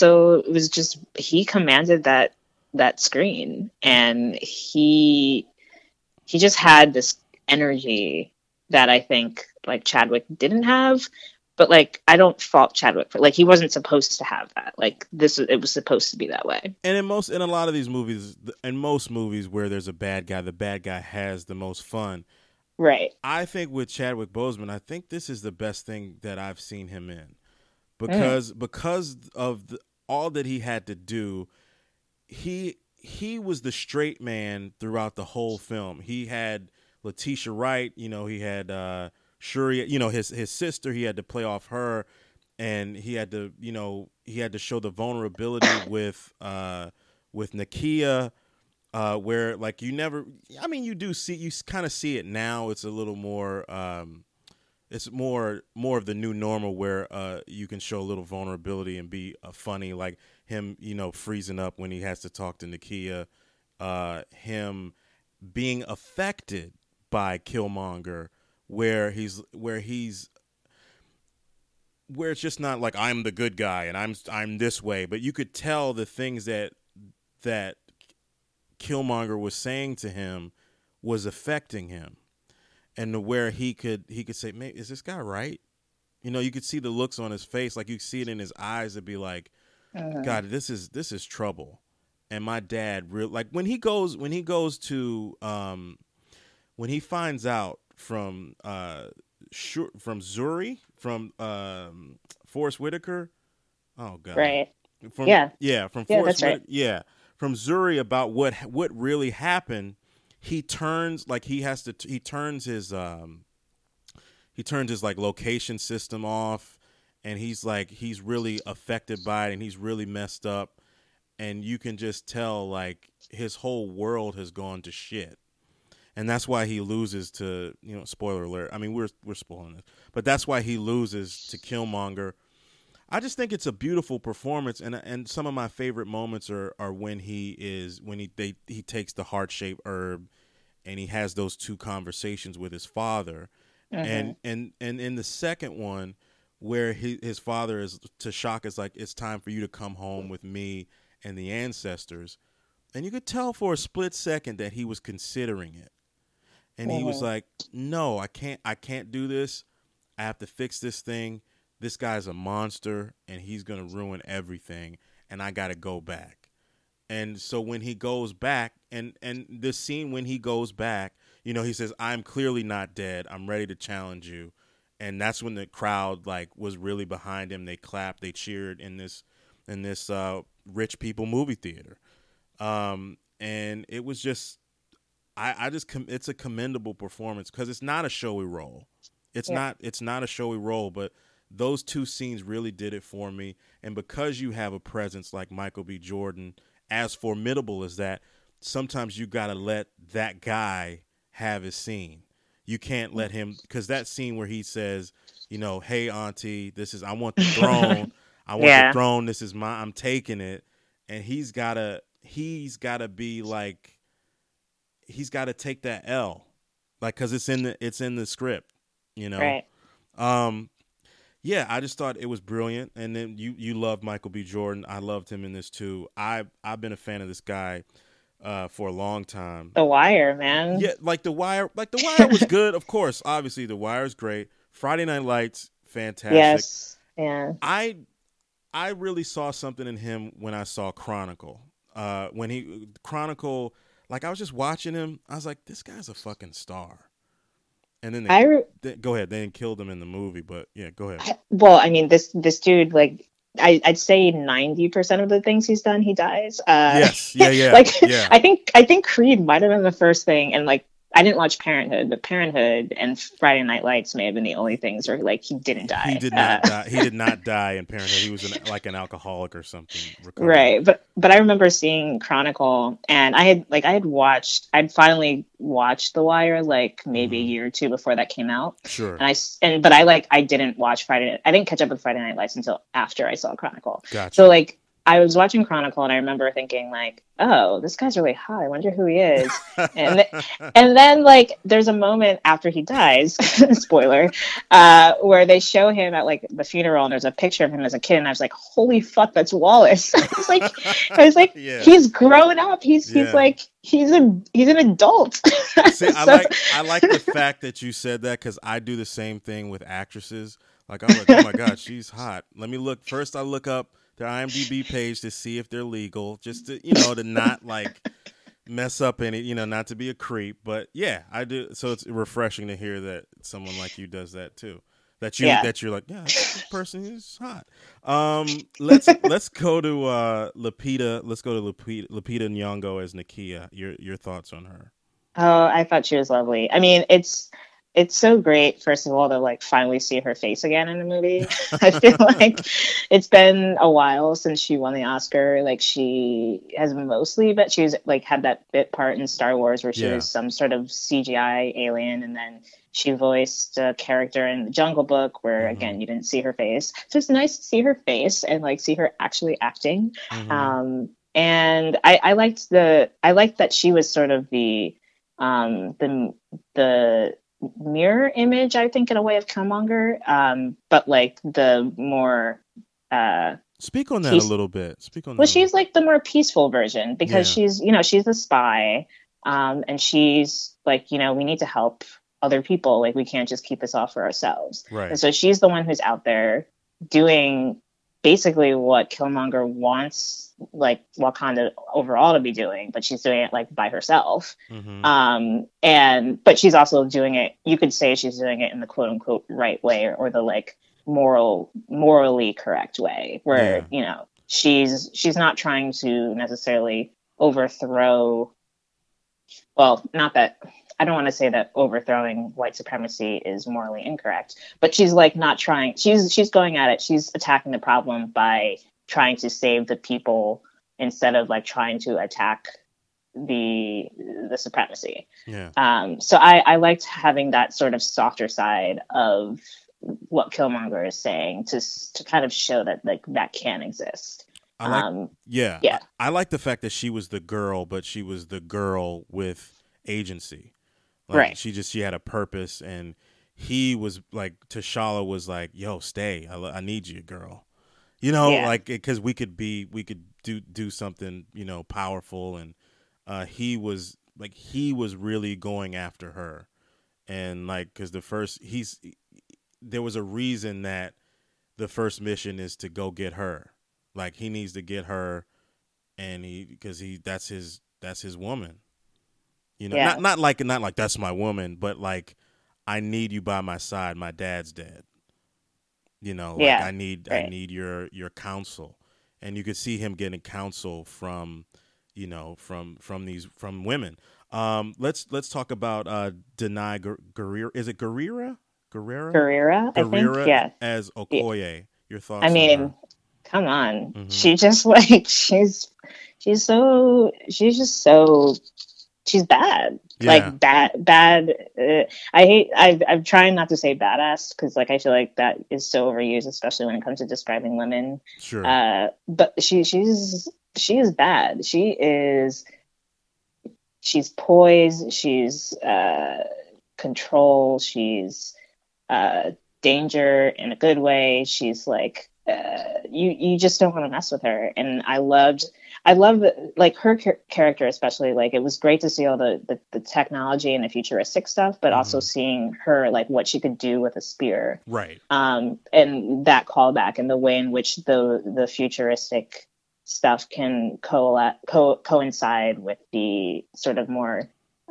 he commanded that screen, and he just had this energy that I think like Chadwick didn't have. But like, I don't fault Chadwick for, like, he wasn't supposed to have that. Like, it was supposed to be that way. And in a lot of these movies, in most movies where there's a bad guy, the bad guy has the most fun. Right. I think with Chadwick Boseman, I think this is the best thing that I've seen him in, because of all that he had to do. He was the straight man throughout the whole film. He had Letitia Wright, he had Shuri, his sister. He had to play off her, and he had to show the vulnerability with Nakia, where like you never. I mean, you kind of see it now. It's a little more. It's more of the new normal where you can show a little vulnerability and be funny, like him, freezing up when he has to talk to Nakia, him being affected by Killmonger, where it's just not like I'm the good guy and I'm this way, but you could tell the things that Killmonger was saying to him was affecting him, and where he could say, "Maybe is this guy right?" You could see the looks on his face, like you see it in his eyes, to be like, "God, this is trouble." And my dad, like when he to when he finds out from Zuri, from Forrest Whitaker. Oh God, Right. from Yeah. from Yeah, Forrest that's right. from Zuri, about what really happened. He turns like he turns his like location system off, and he's really affected by it, and he's really messed up, and you can just tell like his whole world has gone to shit. And that's why he loses to, spoiler alert. I mean, we're spoiling this, but that's why he loses to Killmonger. I just think it's a beautiful performance, and some of my favorite moments are when he takes the heart shaped herb and he has those two conversations with his father, Mm-hmm. and in the second one where his father is to shock is like, it's time for you to come home with me and the ancestors, and you could tell for a split second that he was considering it, and he was Mm-hmm. like, no, I can't do this. I have to fix this thing. This guy's a monster and he's going to ruin everything, and I got to go back. And so when he goes back, and this scene when he goes back, he says, I'm clearly not dead. I'm ready to challenge you. And that's when the crowd like was really behind him. They clapped, they cheered in this rich people movie theater. And it was just it's a commendable performance because it's not a showy role. Yeah. It's not a showy role, but those two scenes really did it for me. And because you have a presence like Michael B. Jordan, as formidable as that, sometimes you got to let that guy have his scene. You can't let him, because that scene where he says, hey auntie, I want the throne. I want the Yeah. throne. This is I'm taking it. And he's gotta be like, he's got to take that L, like, cause it's in the script, you know? Right. Um, yeah, I just thought it was brilliant. And then you love Michael B. Jordan. I loved him in this too. I've been a fan of this guy for a long time. The Wire, man. Yeah, like the Wire was good, of course. Obviously, The Wire is great. Friday Night Lights, fantastic. Yes. Yeah. I I really saw something in him when I saw Chronicle. When he Chronicle, like I was just watching him, I was like, this guy's a fucking star. And then I re- go ahead. They didn't kill him in the movie, but yeah, go ahead. well, I mean, this dude, like, I'd say 90% of the things he's done, he dies. Yes, yeah, Like, yeah. I think Creed might have been the first thing, and like, I didn't watch Parenthood, but Parenthood and Friday Night Lights may have been the only things where like he didn't He die. did not die. He did not die in Parenthood. He was like an alcoholic or something, recovering. Right, but I remember seeing Chronicle, and I'd finally watched The Wire like maybe a Hmm. year or two before that came out, Sure, but I didn't watch I didn't catch up with Friday Night Lights until after I saw Chronicle. So gotcha. like I was watching Chronicle, and I remember thinking like, oh, this guy's really hot. I wonder who he is. And and then like there's a moment after he dies, spoiler, where they show him at like the funeral, and there's a picture of him as a kid, and I was like, holy fuck, that's Wallace. I was like, Yeah, he's grown up. He's yeah. like he's an adult. See, I So like the fact that you said that because I do the same thing with actresses. Like I'm like, oh my god, she's hot. Let me look first. I look up their IMDb page to see if they're legal, just to not like mess up any, not to be a creep. But yeah, I do. So it's refreshing to hear that someone like you does that too. That you yeah. that you're like, yeah, this person is hot. Let's go to Lupita. Let's go to Lupita Nyong'o as Nakia. Your thoughts on her? Oh, I thought she was lovely. I mean, it's so great, first of all, to like finally see her face again in a movie. I feel like it's been a while since she won the Oscar. Like she has mostly, but she's like had that bit part in Star Wars where she Yeah. was some sort of CGI alien, and then she voiced a character in the Jungle Book where Hmm. again you didn't see her face. So it's nice to see her face and like see her actually acting. Hmm. And I liked that she was sort of the mirror image, I think, in a way of Killmonger, but like the more uh Speak on that a peace. little bit. Speak on Well, that a little. she's like the more peaceful version because Yeah. she's a spy, and she's like, we need to help other people. Like we can't just keep this all for ourselves. Right. And so she's the one who's out there doing basically what Killmonger wants, like Wakanda overall to be doing, but she's doing it like by herself. Hmm. But she's also doing it, you could say she's doing it in the quote unquote right way, or the like morally correct way, Yeah. where, she's not trying to necessarily overthrow, well, not that, I don't want to say that overthrowing white supremacy is morally incorrect, but she's like not trying, she's going at it, she's attacking the problem by trying to save the people instead of like trying to attack the supremacy. Yeah. So I liked having that sort of softer side of what Killmonger is saying to kind of show that like that can exist. I like, Yeah, I like the fact that she was the girl, but she was the girl with agency. Like right. she had a purpose, and he was like, T'Challa was like, "Yo, stay. I need you, girl." You know, Yeah, like, because we could do something, powerful, and he was really going after her, and like, because there was a reason that the first mission is to go get her. Like, he needs to get her, and because that's his woman. yeah, Not like that's my woman, but like, I need you by my side. My dad's dead. Like, yeah. I Right. need your counsel, and you could see him getting counsel from, from women. Let's talk about Denai Guerrera. Is it Guerrera? Guerrera? Guerrera, I think. Guerrera Yeah. as Yeah. Okoye. Your I thoughts on her? mean, come on. Mm-hmm. She just like she's just so she's bad. Yeah, Like bad. I'm trying not to say badass because like I feel like that is so overused, especially when it comes to describing women. sure. But she is bad. She's poised. She's control. She's uh, danger in a good way. She's like you just don't want to mess with her. And I love like her character especially. Like it was great to see all the technology and the futuristic stuff, but also Mm-hmm. seeing her like what she could do with a spear. Right. And that callback and the way in which the futuristic stuff can coincide with the sort of more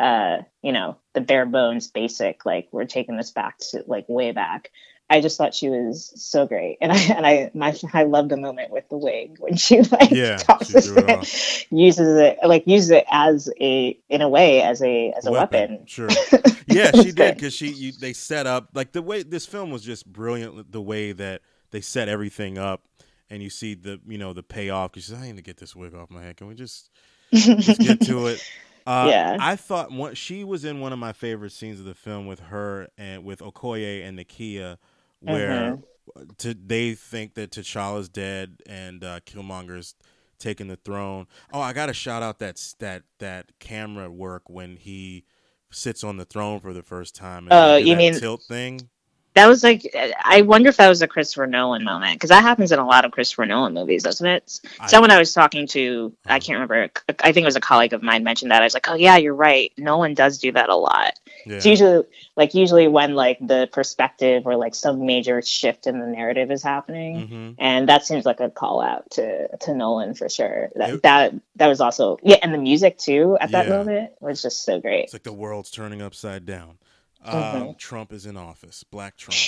the bare bones basic, like we're taking this back to like way back. I just thought she was so great, and I love the moment with the wig when she like Yeah, she tosses threw it it, off. uses it as in a way as a weapon. Sure. Yeah, she did, because they set up, like, the way this film was just brilliant. The way that they set everything up, and you see the payoff. Because she says, "I need to get this wig off my head. Can we just get to it?" Yeah. I thought she was in one of my favorite scenes of the film with her and with Okoye and Nakia, where Hmm. they think that T'Challa's dead and Killmonger's taking the throne. Oh, I got to shout out that camera work when he sits on the throne for the first time and they Oh, do you that mean tilt thing. that was like, I wonder if that was a Christopher Nolan moment because that happens in a lot of Christopher Nolan movies, doesn't it? I Someone I was talking to, I uh, can't remember, I think it was a colleague of mine mentioned that. I was like, oh yeah, you're right. Nolan does do that a lot. It's yeah. usually when like the perspective or like some major shift in the narrative is happening, Mm-hmm. and that seems like a call out to Nolan for sure. It, That was also and the music too at that yeah. moment was just so great. It's like the world's turning upside down. Hmm. Trump is in office. Black Trump.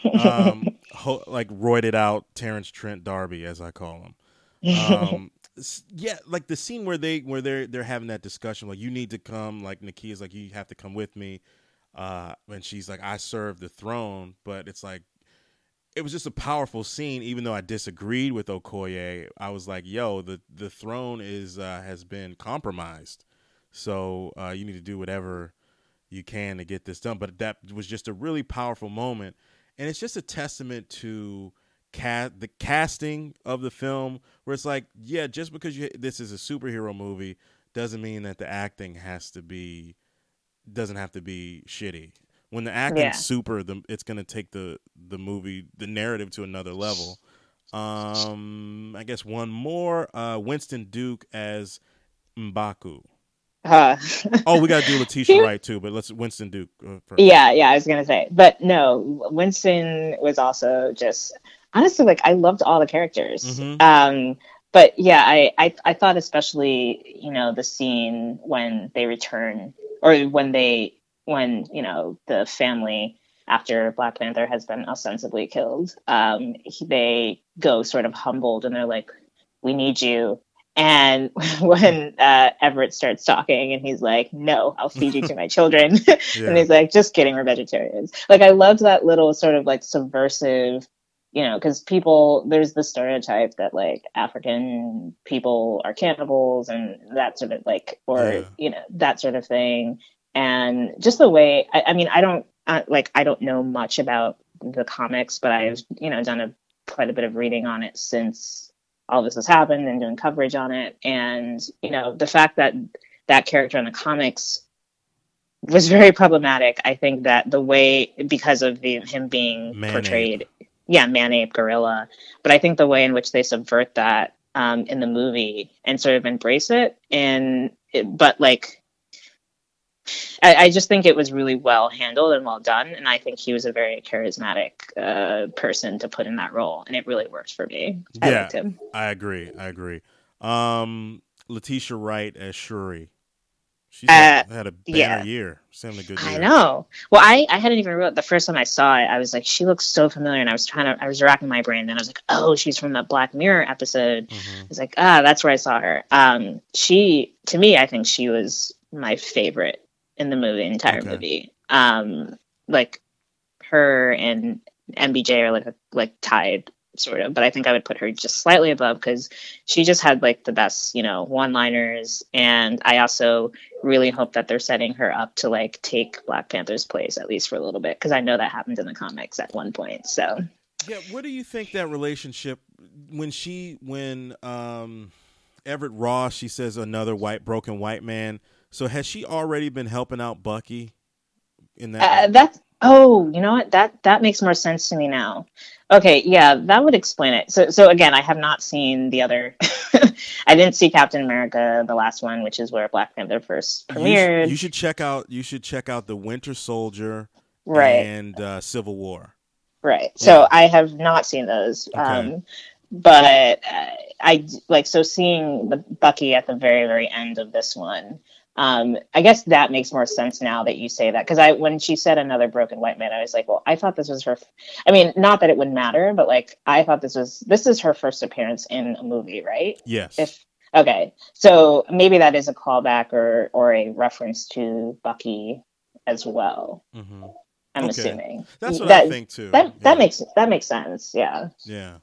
Like roided out Terrence Trent D'Arby, as I call him. Yeah, like the scene where they're having that discussion, like, you need to come, like Nakia's like, you have to come with me, and she's like, I serve the throne. But it's like, it was just a powerful scene. Even though I disagreed with Okoye, I was like, yo, the throne has been compromised, so you need to do whatever you can to get this done. But that was just a really powerful moment, and it's just a testament to the casting of the film, where it's like, yeah, just because this is a superhero movie doesn't mean that the acting doesn't have to be shitty. When the acting's Yeah. super, it's gonna take the movie, the narrative, to another level. I guess one more, Winston Duke as M'Baku. Uh, Oh, we gotta do Letitia Wright too, but let's Winston Duke first. yeah, I was gonna say, but no, Winston was also just honestly like I loved all the characters. Mm-hmm. But yeah, I thought especially the scene when they return or when the family after Black Panther has been ostensibly killed, they go sort of humbled and they're like, "We need you." And when Everett starts talking and he's like, "No, I'll feed you to my children," and Yeah. he's like, "Just kidding, we're vegetarians." Like I loved that little sort of like subversive, because there's the stereotype that like African people are cannibals and that sort of like, or Yeah. that sort of thing, and just the way I mean I don't know much about the comics, but I've, done quite a bit of reading on it since all this has happened and doing coverage on it. And, the fact that that character in the comics was very problematic. I think that the way, because of him being portrayed, man-ape gorilla, but I think the way in which they subvert that in the movie and sort of embrace it, but like, I just think it was really well handled and well done, and I think he was a very charismatic person to put in that role, and it really worked for me. I liked him. I agree. Letitia Wright as Shuri. She's had a banner year. She's having a good year. I know. Well, I hadn't even realized the first time I saw it. I was like, she looks so familiar, and I was racking my brain, and I was like, oh, she's from that Black Mirror episode. I was like, that's where I saw her. To me, I think she was my favorite in the entire movie. Like her and MBJ are like tied, sort of, but I think I would put her just slightly above because she just had like the best, one-liners, and I also really hope that they're setting her up to like take Black Panther's place at least for a little bit, because I know that happened in the comics at one point. So yeah, what do you think that relationship when Everett Ross, she says another broken white man, so has she already been helping out Bucky in that? You know what? That makes more sense to me now. Okay, yeah, that would explain it. So again, I have not seen the other. I didn't see Captain America, the last one, which is where Black Panther first premiered. You should check out the Winter Soldier, right, and Civil War. Right. So I have not seen those. Okay. But I like, so seeing the Bucky at the very, very end of this one. I guess that makes more sense now that you say that, because when she said another broken white man, I was like, well, I thought this was her. I mean, not that it would matter, but like, I thought this is her first appearance in a movie, right? Yes. Okay, so maybe that is a callback or a reference to Bucky as well. Mm-hmm. I'm assuming. That's what I think too. That makes sense. Yeah. Yeah.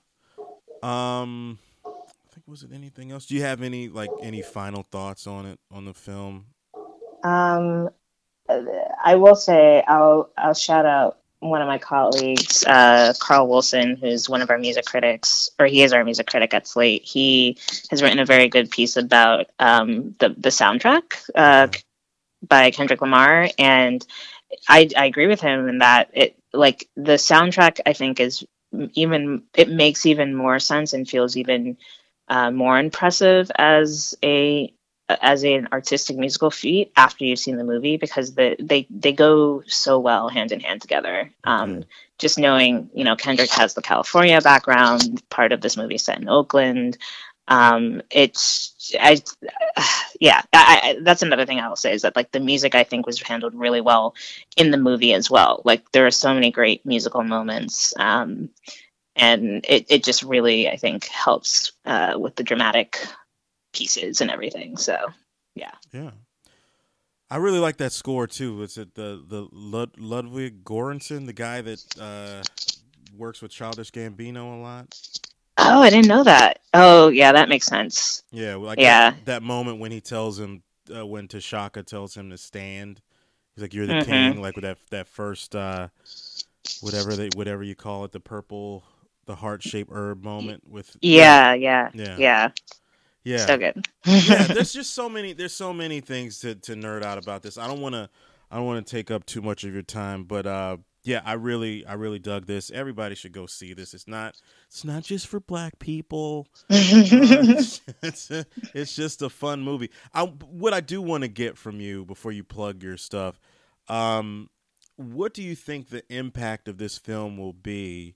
Was it anything else? Do you have any final thoughts on it, on the film? I will say I'll shout out one of my colleagues, Carl Wilson, who's one of our music critics, or he is our music critic at Slate. He has written a very good piece about the soundtrack by Kendrick Lamar, and I agree with him in that it, like, the soundtrack, I think it makes even more sense and feels even more impressive as an artistic musical feat after you've seen the movie, because they go so well hand in hand together. Just knowing, Kendrick has the California background, part of this movie set in Oakland. That's another thing I will say, is that like the music, I think, was handled really well in the movie as well. Like, there are so many great musical moments. And it just really, I think, helps with the dramatic pieces and everything. So, yeah. Yeah. I really like that score, too. Is it the Ludwig Göransson, the guy that works with Childish Gambino a lot? Oh, I didn't know that. Oh, yeah, that makes sense. Yeah, that moment when he tells him, when T'Chaka tells him to stand. He's like, "You're the king," like with that first, whatever you call it, the heart-shaped herb moment with yeah. So good. Yeah, there's so many things to nerd out about this. I don't want to take up too much of your time, but I really dug this. Everybody should go see this. It's not just for Black people. It's just a fun movie. What I do want to get from you before you plug your stuff, what do you think the impact of this film will be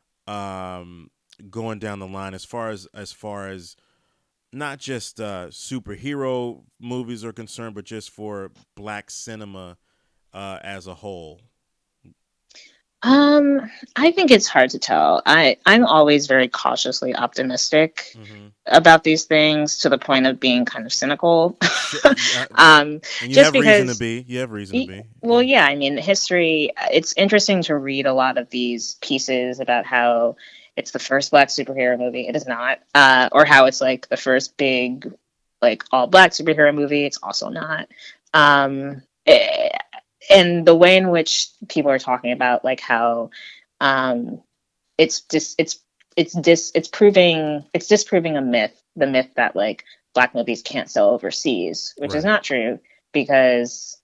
going down the line, as far as not just superhero movies are concerned, but just for Black cinema as a whole? I think it's hard to tell. I'm always very cautiously optimistic about these things, to the point of being kind of cynical. And you just have reason to be. You have reason to be. Well, yeah. I mean, history. It's interesting to read a lot of these pieces about how it's the first Black superhero movie. It is not, or how it's like the first big, like, all Black superhero movie. It's also not. And the way in which people are talking about, like, how um, it's disproving a myth, the myth that like black movies can't sell overseas, which is Right. not true because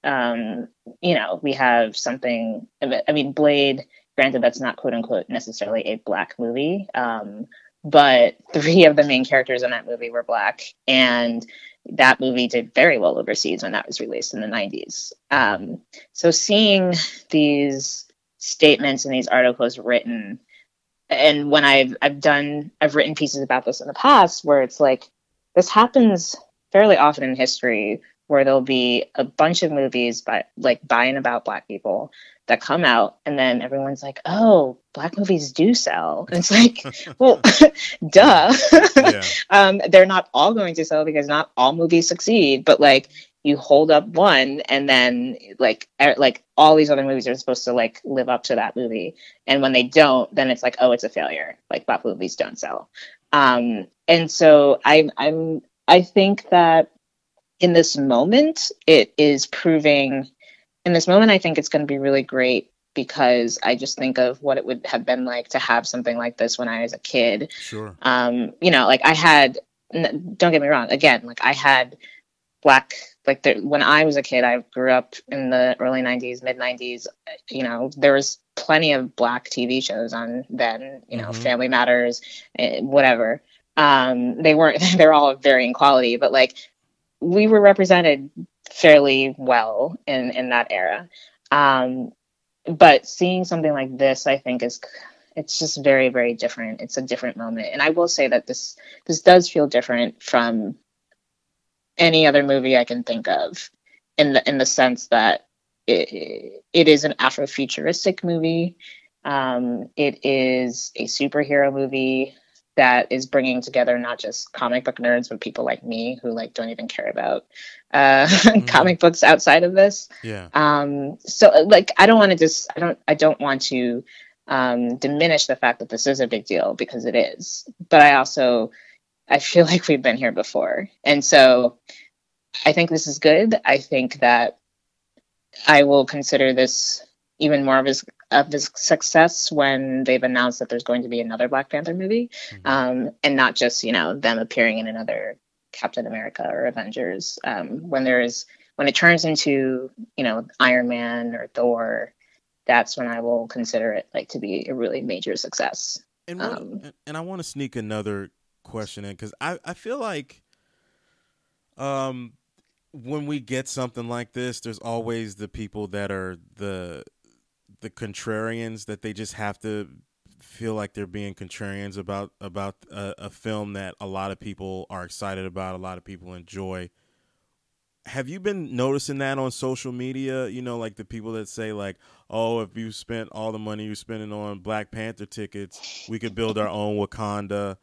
we have something. I mean, Blade. Granted, that's not quote unquote necessarily a black movie, but three of the main characters in that movie were black, and that movie did very well overseas when that was released in the 90s. So seeing these statements and these articles written, and when I've written pieces about this in the past where it's like this happens fairly often in history where there'll be a bunch of movies by and about black people that come out and then everyone's like, oh, black movies do sell. And it's like, well, duh. Yeah. They're not all going to sell because not all movies succeed, but like you hold up one and then like all these other movies are supposed to like live up to that movie, and when they don't, then it's like, oh, it's a failure, like black movies don't sell. And so I think that in this moment it is proving, in this moment I think it's going to be really great because I just think of what it would have been like to have something like this when I was a kid. Sure. Like I had, don't get me wrong, again, like I had black, when I was a kid, I grew up in the early 90s, mid 90s, there was plenty of black TV shows on then, Family Matters, whatever. They're all of varying quality, but like we were represented fairly well in that era. But seeing something like this, I think it's just very, very different. It's a different moment. And I will say that this does feel different from any other movie I can think of in the sense that it is an Afrofuturistic movie. It is a superhero movie that is bringing together not just comic book nerds, but people like me who like don't even care about comic books outside of this. Yeah. So like I don't want to diminish the fact that this is a big deal, because it is. But I feel like we've been here before. And so I think this is good. I think that I will consider this even more of a success when they've announced that there's going to be another Black Panther movie, and not just, them appearing in another Captain America or Avengers. When it turns into, Iron Man or Thor, that's when I will consider it like to be a really major success. And I want to sneak another question in, because I feel like when we get something like this, there's always the people that are the contrarians, that they just have to feel like they're being contrarians about a film that a lot of people are excited about, a lot of people enjoy. Have you been noticing that on social media? Like the people that say like, oh, if you spent all the money you're spending on Black Panther tickets, we could build our own Wakanda.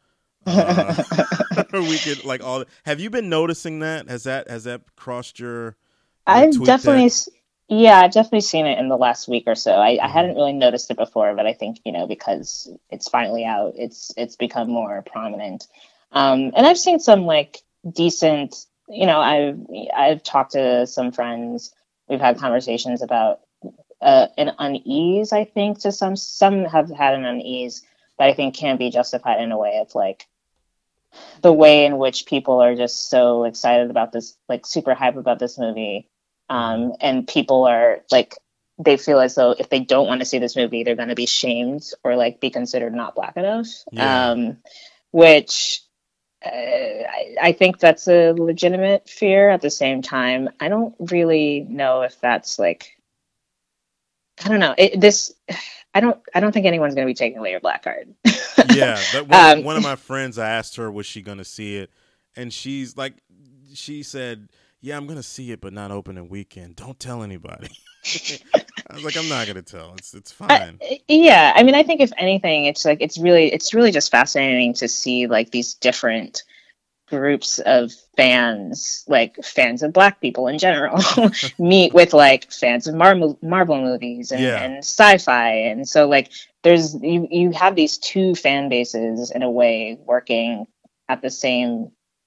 We could like all. Have you been noticing that? Has that crossed your I've tweet definitely, deck? I've definitely seen it in the last week or so. I hadn't really noticed it before, but I think, because it's finally out, it's become more prominent. And I've seen some like decent, I've talked to some friends. We've had conversations about an unease, I think, to some have had an unease that I think can be justified in a way of like the way in which people are just so excited about this, like super hype about this movie. And people are like, they feel as though if they don't want to see this movie, they're going to be shamed or like be considered not Black enough. Yeah. Which I think that's a legitimate fear. At the same time, I don't really know if that's like, I don't know. I don't think anyone's going to be taking away your Black card. Yeah, but one of my friends, I asked her, was she going to see it? And she said, yeah, I'm going to see it, but not opening weekend. Don't tell anybody. I was like, I'm not going to tell. It's fine. Yeah. I mean, I think if anything, it's like, it's really just fascinating to see like these different groups of fans, like fans of Black people in general, meet with like fans of Marvel movies and sci-fi. And so like you have these two fan bases in a way working at the same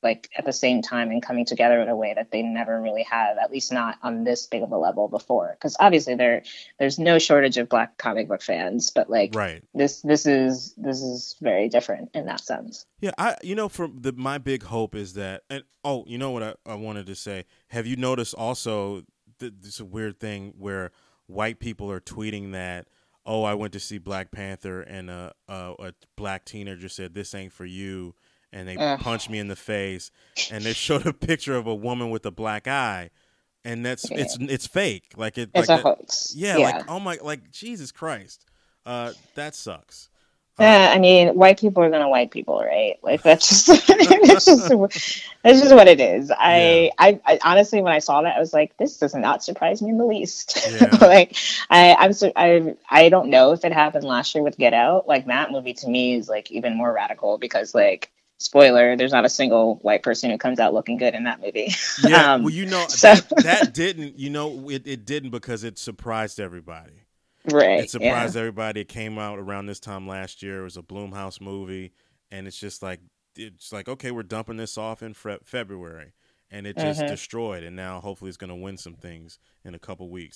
like at the same time and coming together in a way that they never really have, at least not on this big of a level before. Because obviously there's no shortage of Black comic book fans, but like Right. this is very different in that sense. Yeah, my big hope is that, and you know what I wanted to say. Have you noticed also this a weird thing where white people are tweeting that, oh, I went to see Black Panther and a black teenager said this ain't for you, and they punched me in the face, and they showed a picture of a woman with a black eye, and it's fake, like it's a hoax. Yeah, like oh my, like Jesus Christ, that sucks. I mean, white people are gonna white people, right? Like that's just that's just what it is. I honestly, when I saw that, I was like, this does not surprise me in the least. Yeah. Like I don't know if it happened last year with Get Out. Like that movie to me is like even more radical because like spoiler, there's not a single white person who comes out looking good in that movie. Yeah, well, that didn't, it didn't because it surprised everybody. Right. It surprised everybody. It came out around this time last year. It was a Blumhouse movie, and it's like, okay, we're dumping this off in February, and it just destroyed. And now hopefully it's going to win some things in a couple weeks.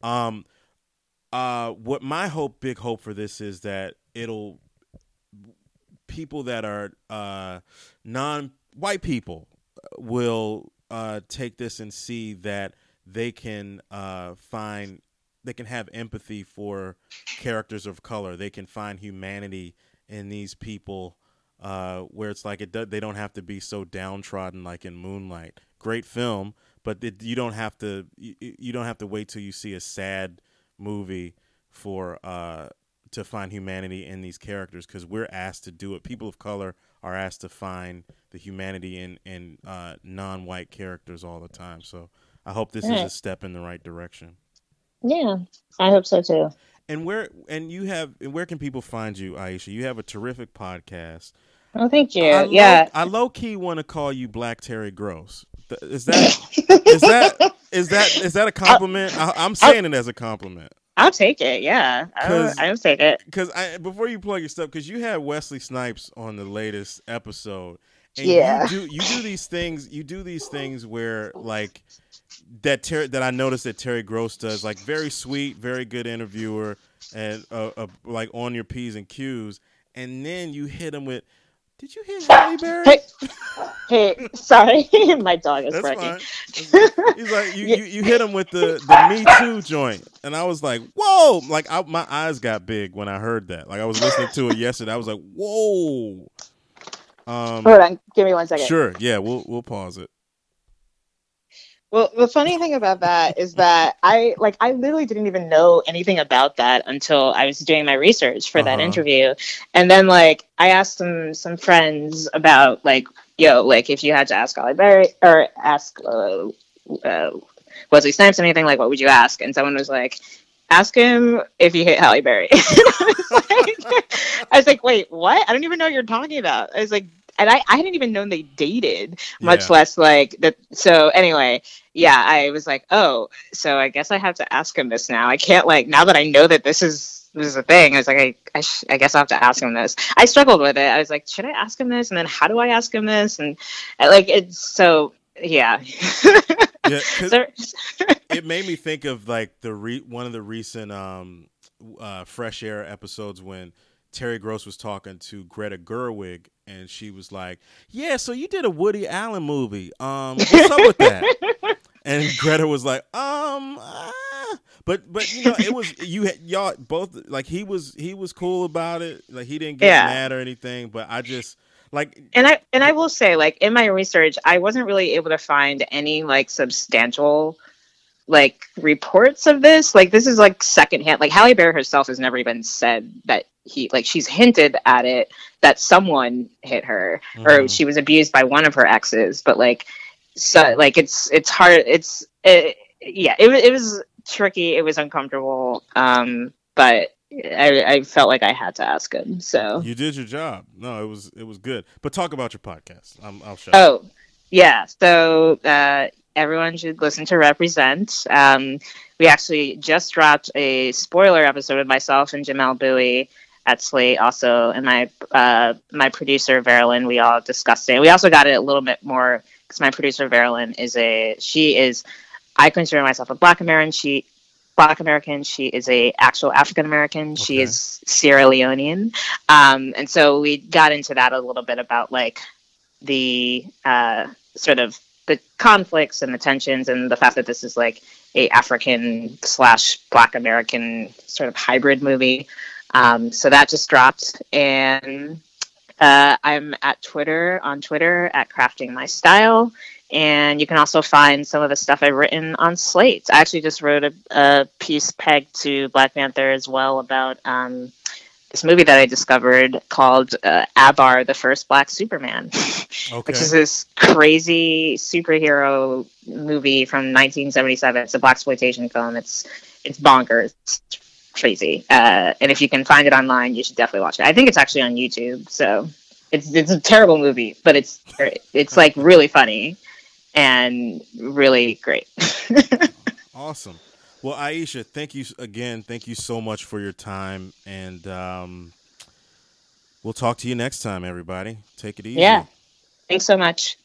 What my big hope for this is that people that are non-white people will take this and see that they can they can have empathy for characters of color. They can find humanity in these people, where it's like they don't have to be so downtrodden like in Moonlight. Great film, but you don't have to wait till you see a sad movie for to find humanity in these characters, because we're asked to do it. People of color are asked to find the humanity in non-white characters all the time. So I hope this is a step in the right direction. Yeah, I hope so too. And where can people find you, Aisha? You have a terrific podcast. Oh, thank you. I low key want to call you Black Terry Gross. Is that a compliment? I'm saying it as a compliment. I'll take it. Yeah, I'll take it. Because before you plug your stuff, because you had Wesley Snipes on the latest episode, and you do these things. You do these things where like. That I noticed that Terry Gross does, like very sweet, very good interviewer, and like on your P's and Q's, and then you hit him with, "Did you hit Halle Berry?" Hey, sorry, my dog is barking. He's like, you hit him with the Me Too joint, and I was like, whoa! Like my eyes got big when I heard that. Like I was listening to it yesterday. I was like, whoa. Hold on, give me 1 second. Sure, yeah, we'll pause it. Well, the funny thing about that is that I literally didn't even know anything about that until I was doing my research for that interview. And then like I asked some friends about like, like if you had to ask Halle Berry or ask Wesley Snipes anything, like what would you ask? And someone was like, ask him if you hit Halle Berry. I was like, wait, what? I don't even know what you're talking about. I was like, and I hadn't even known they dated, much less like that. So anyway, I was like, oh, so I guess I have to ask him this now. I can't now that I know that this is a thing. I was like, I guess I have to ask him this. I struggled with it. I was like, should I ask him this? And then how do I ask him this? And like, it's so, yeah. It made me think of like one of the recent Fresh Air episodes when Terry Gross was talking to Greta Gerwig, and she was like, "Yeah, so you did a Woody Allen movie. What's up with that?" And Greta was like, but it was y'all both like he was cool about it. Like he didn't get mad or anything. But I just like, and I will say, like in my research, I wasn't really able to find any like substantial like reports of this. Like this is like secondhand. Like Halle Berry herself has never even said that she's hinted at it that someone hit her or she was abused by one of her exes, but like so like it's hard. It was tricky. It was uncomfortable. But I felt like I had to ask him. So you did your job. No, it was good. But talk about your podcast. I'll show. Oh, yeah. So everyone should listen to Represent. We actually just dropped a spoiler episode with myself and Jamel Bowie at Slate also, and my producer Verilyn. We all discussed it. We also got it a little bit more because my producer Verilyn is. I consider myself a Black American. She is a actual African American. She Okay. is Sierra Leonean, and so we got into that a little bit about like the sort of the conflicts and the tensions and the fact that this is like a African slash Black American sort of hybrid movie. So that just dropped, and I'm on Twitter at Crafting My Style. And you can also find some of the stuff I've written on Slate. I actually just wrote a piece pegged to Black Panther as well about this movie that I discovered called Abar, the First Black Superman, Okay. which is this crazy superhero movie from 1977. It's a blaxploitation film. It's bonkers. It's crazy. And if you can find it online, you should definitely watch it. I think it's actually on YouTube. So it's a terrible movie, but it's like really funny and really great. Awesome. Well, Aisha, thank you again. Thank you so much for your time, and we'll talk to you next time, everybody. Take it easy. Yeah. Thanks so much.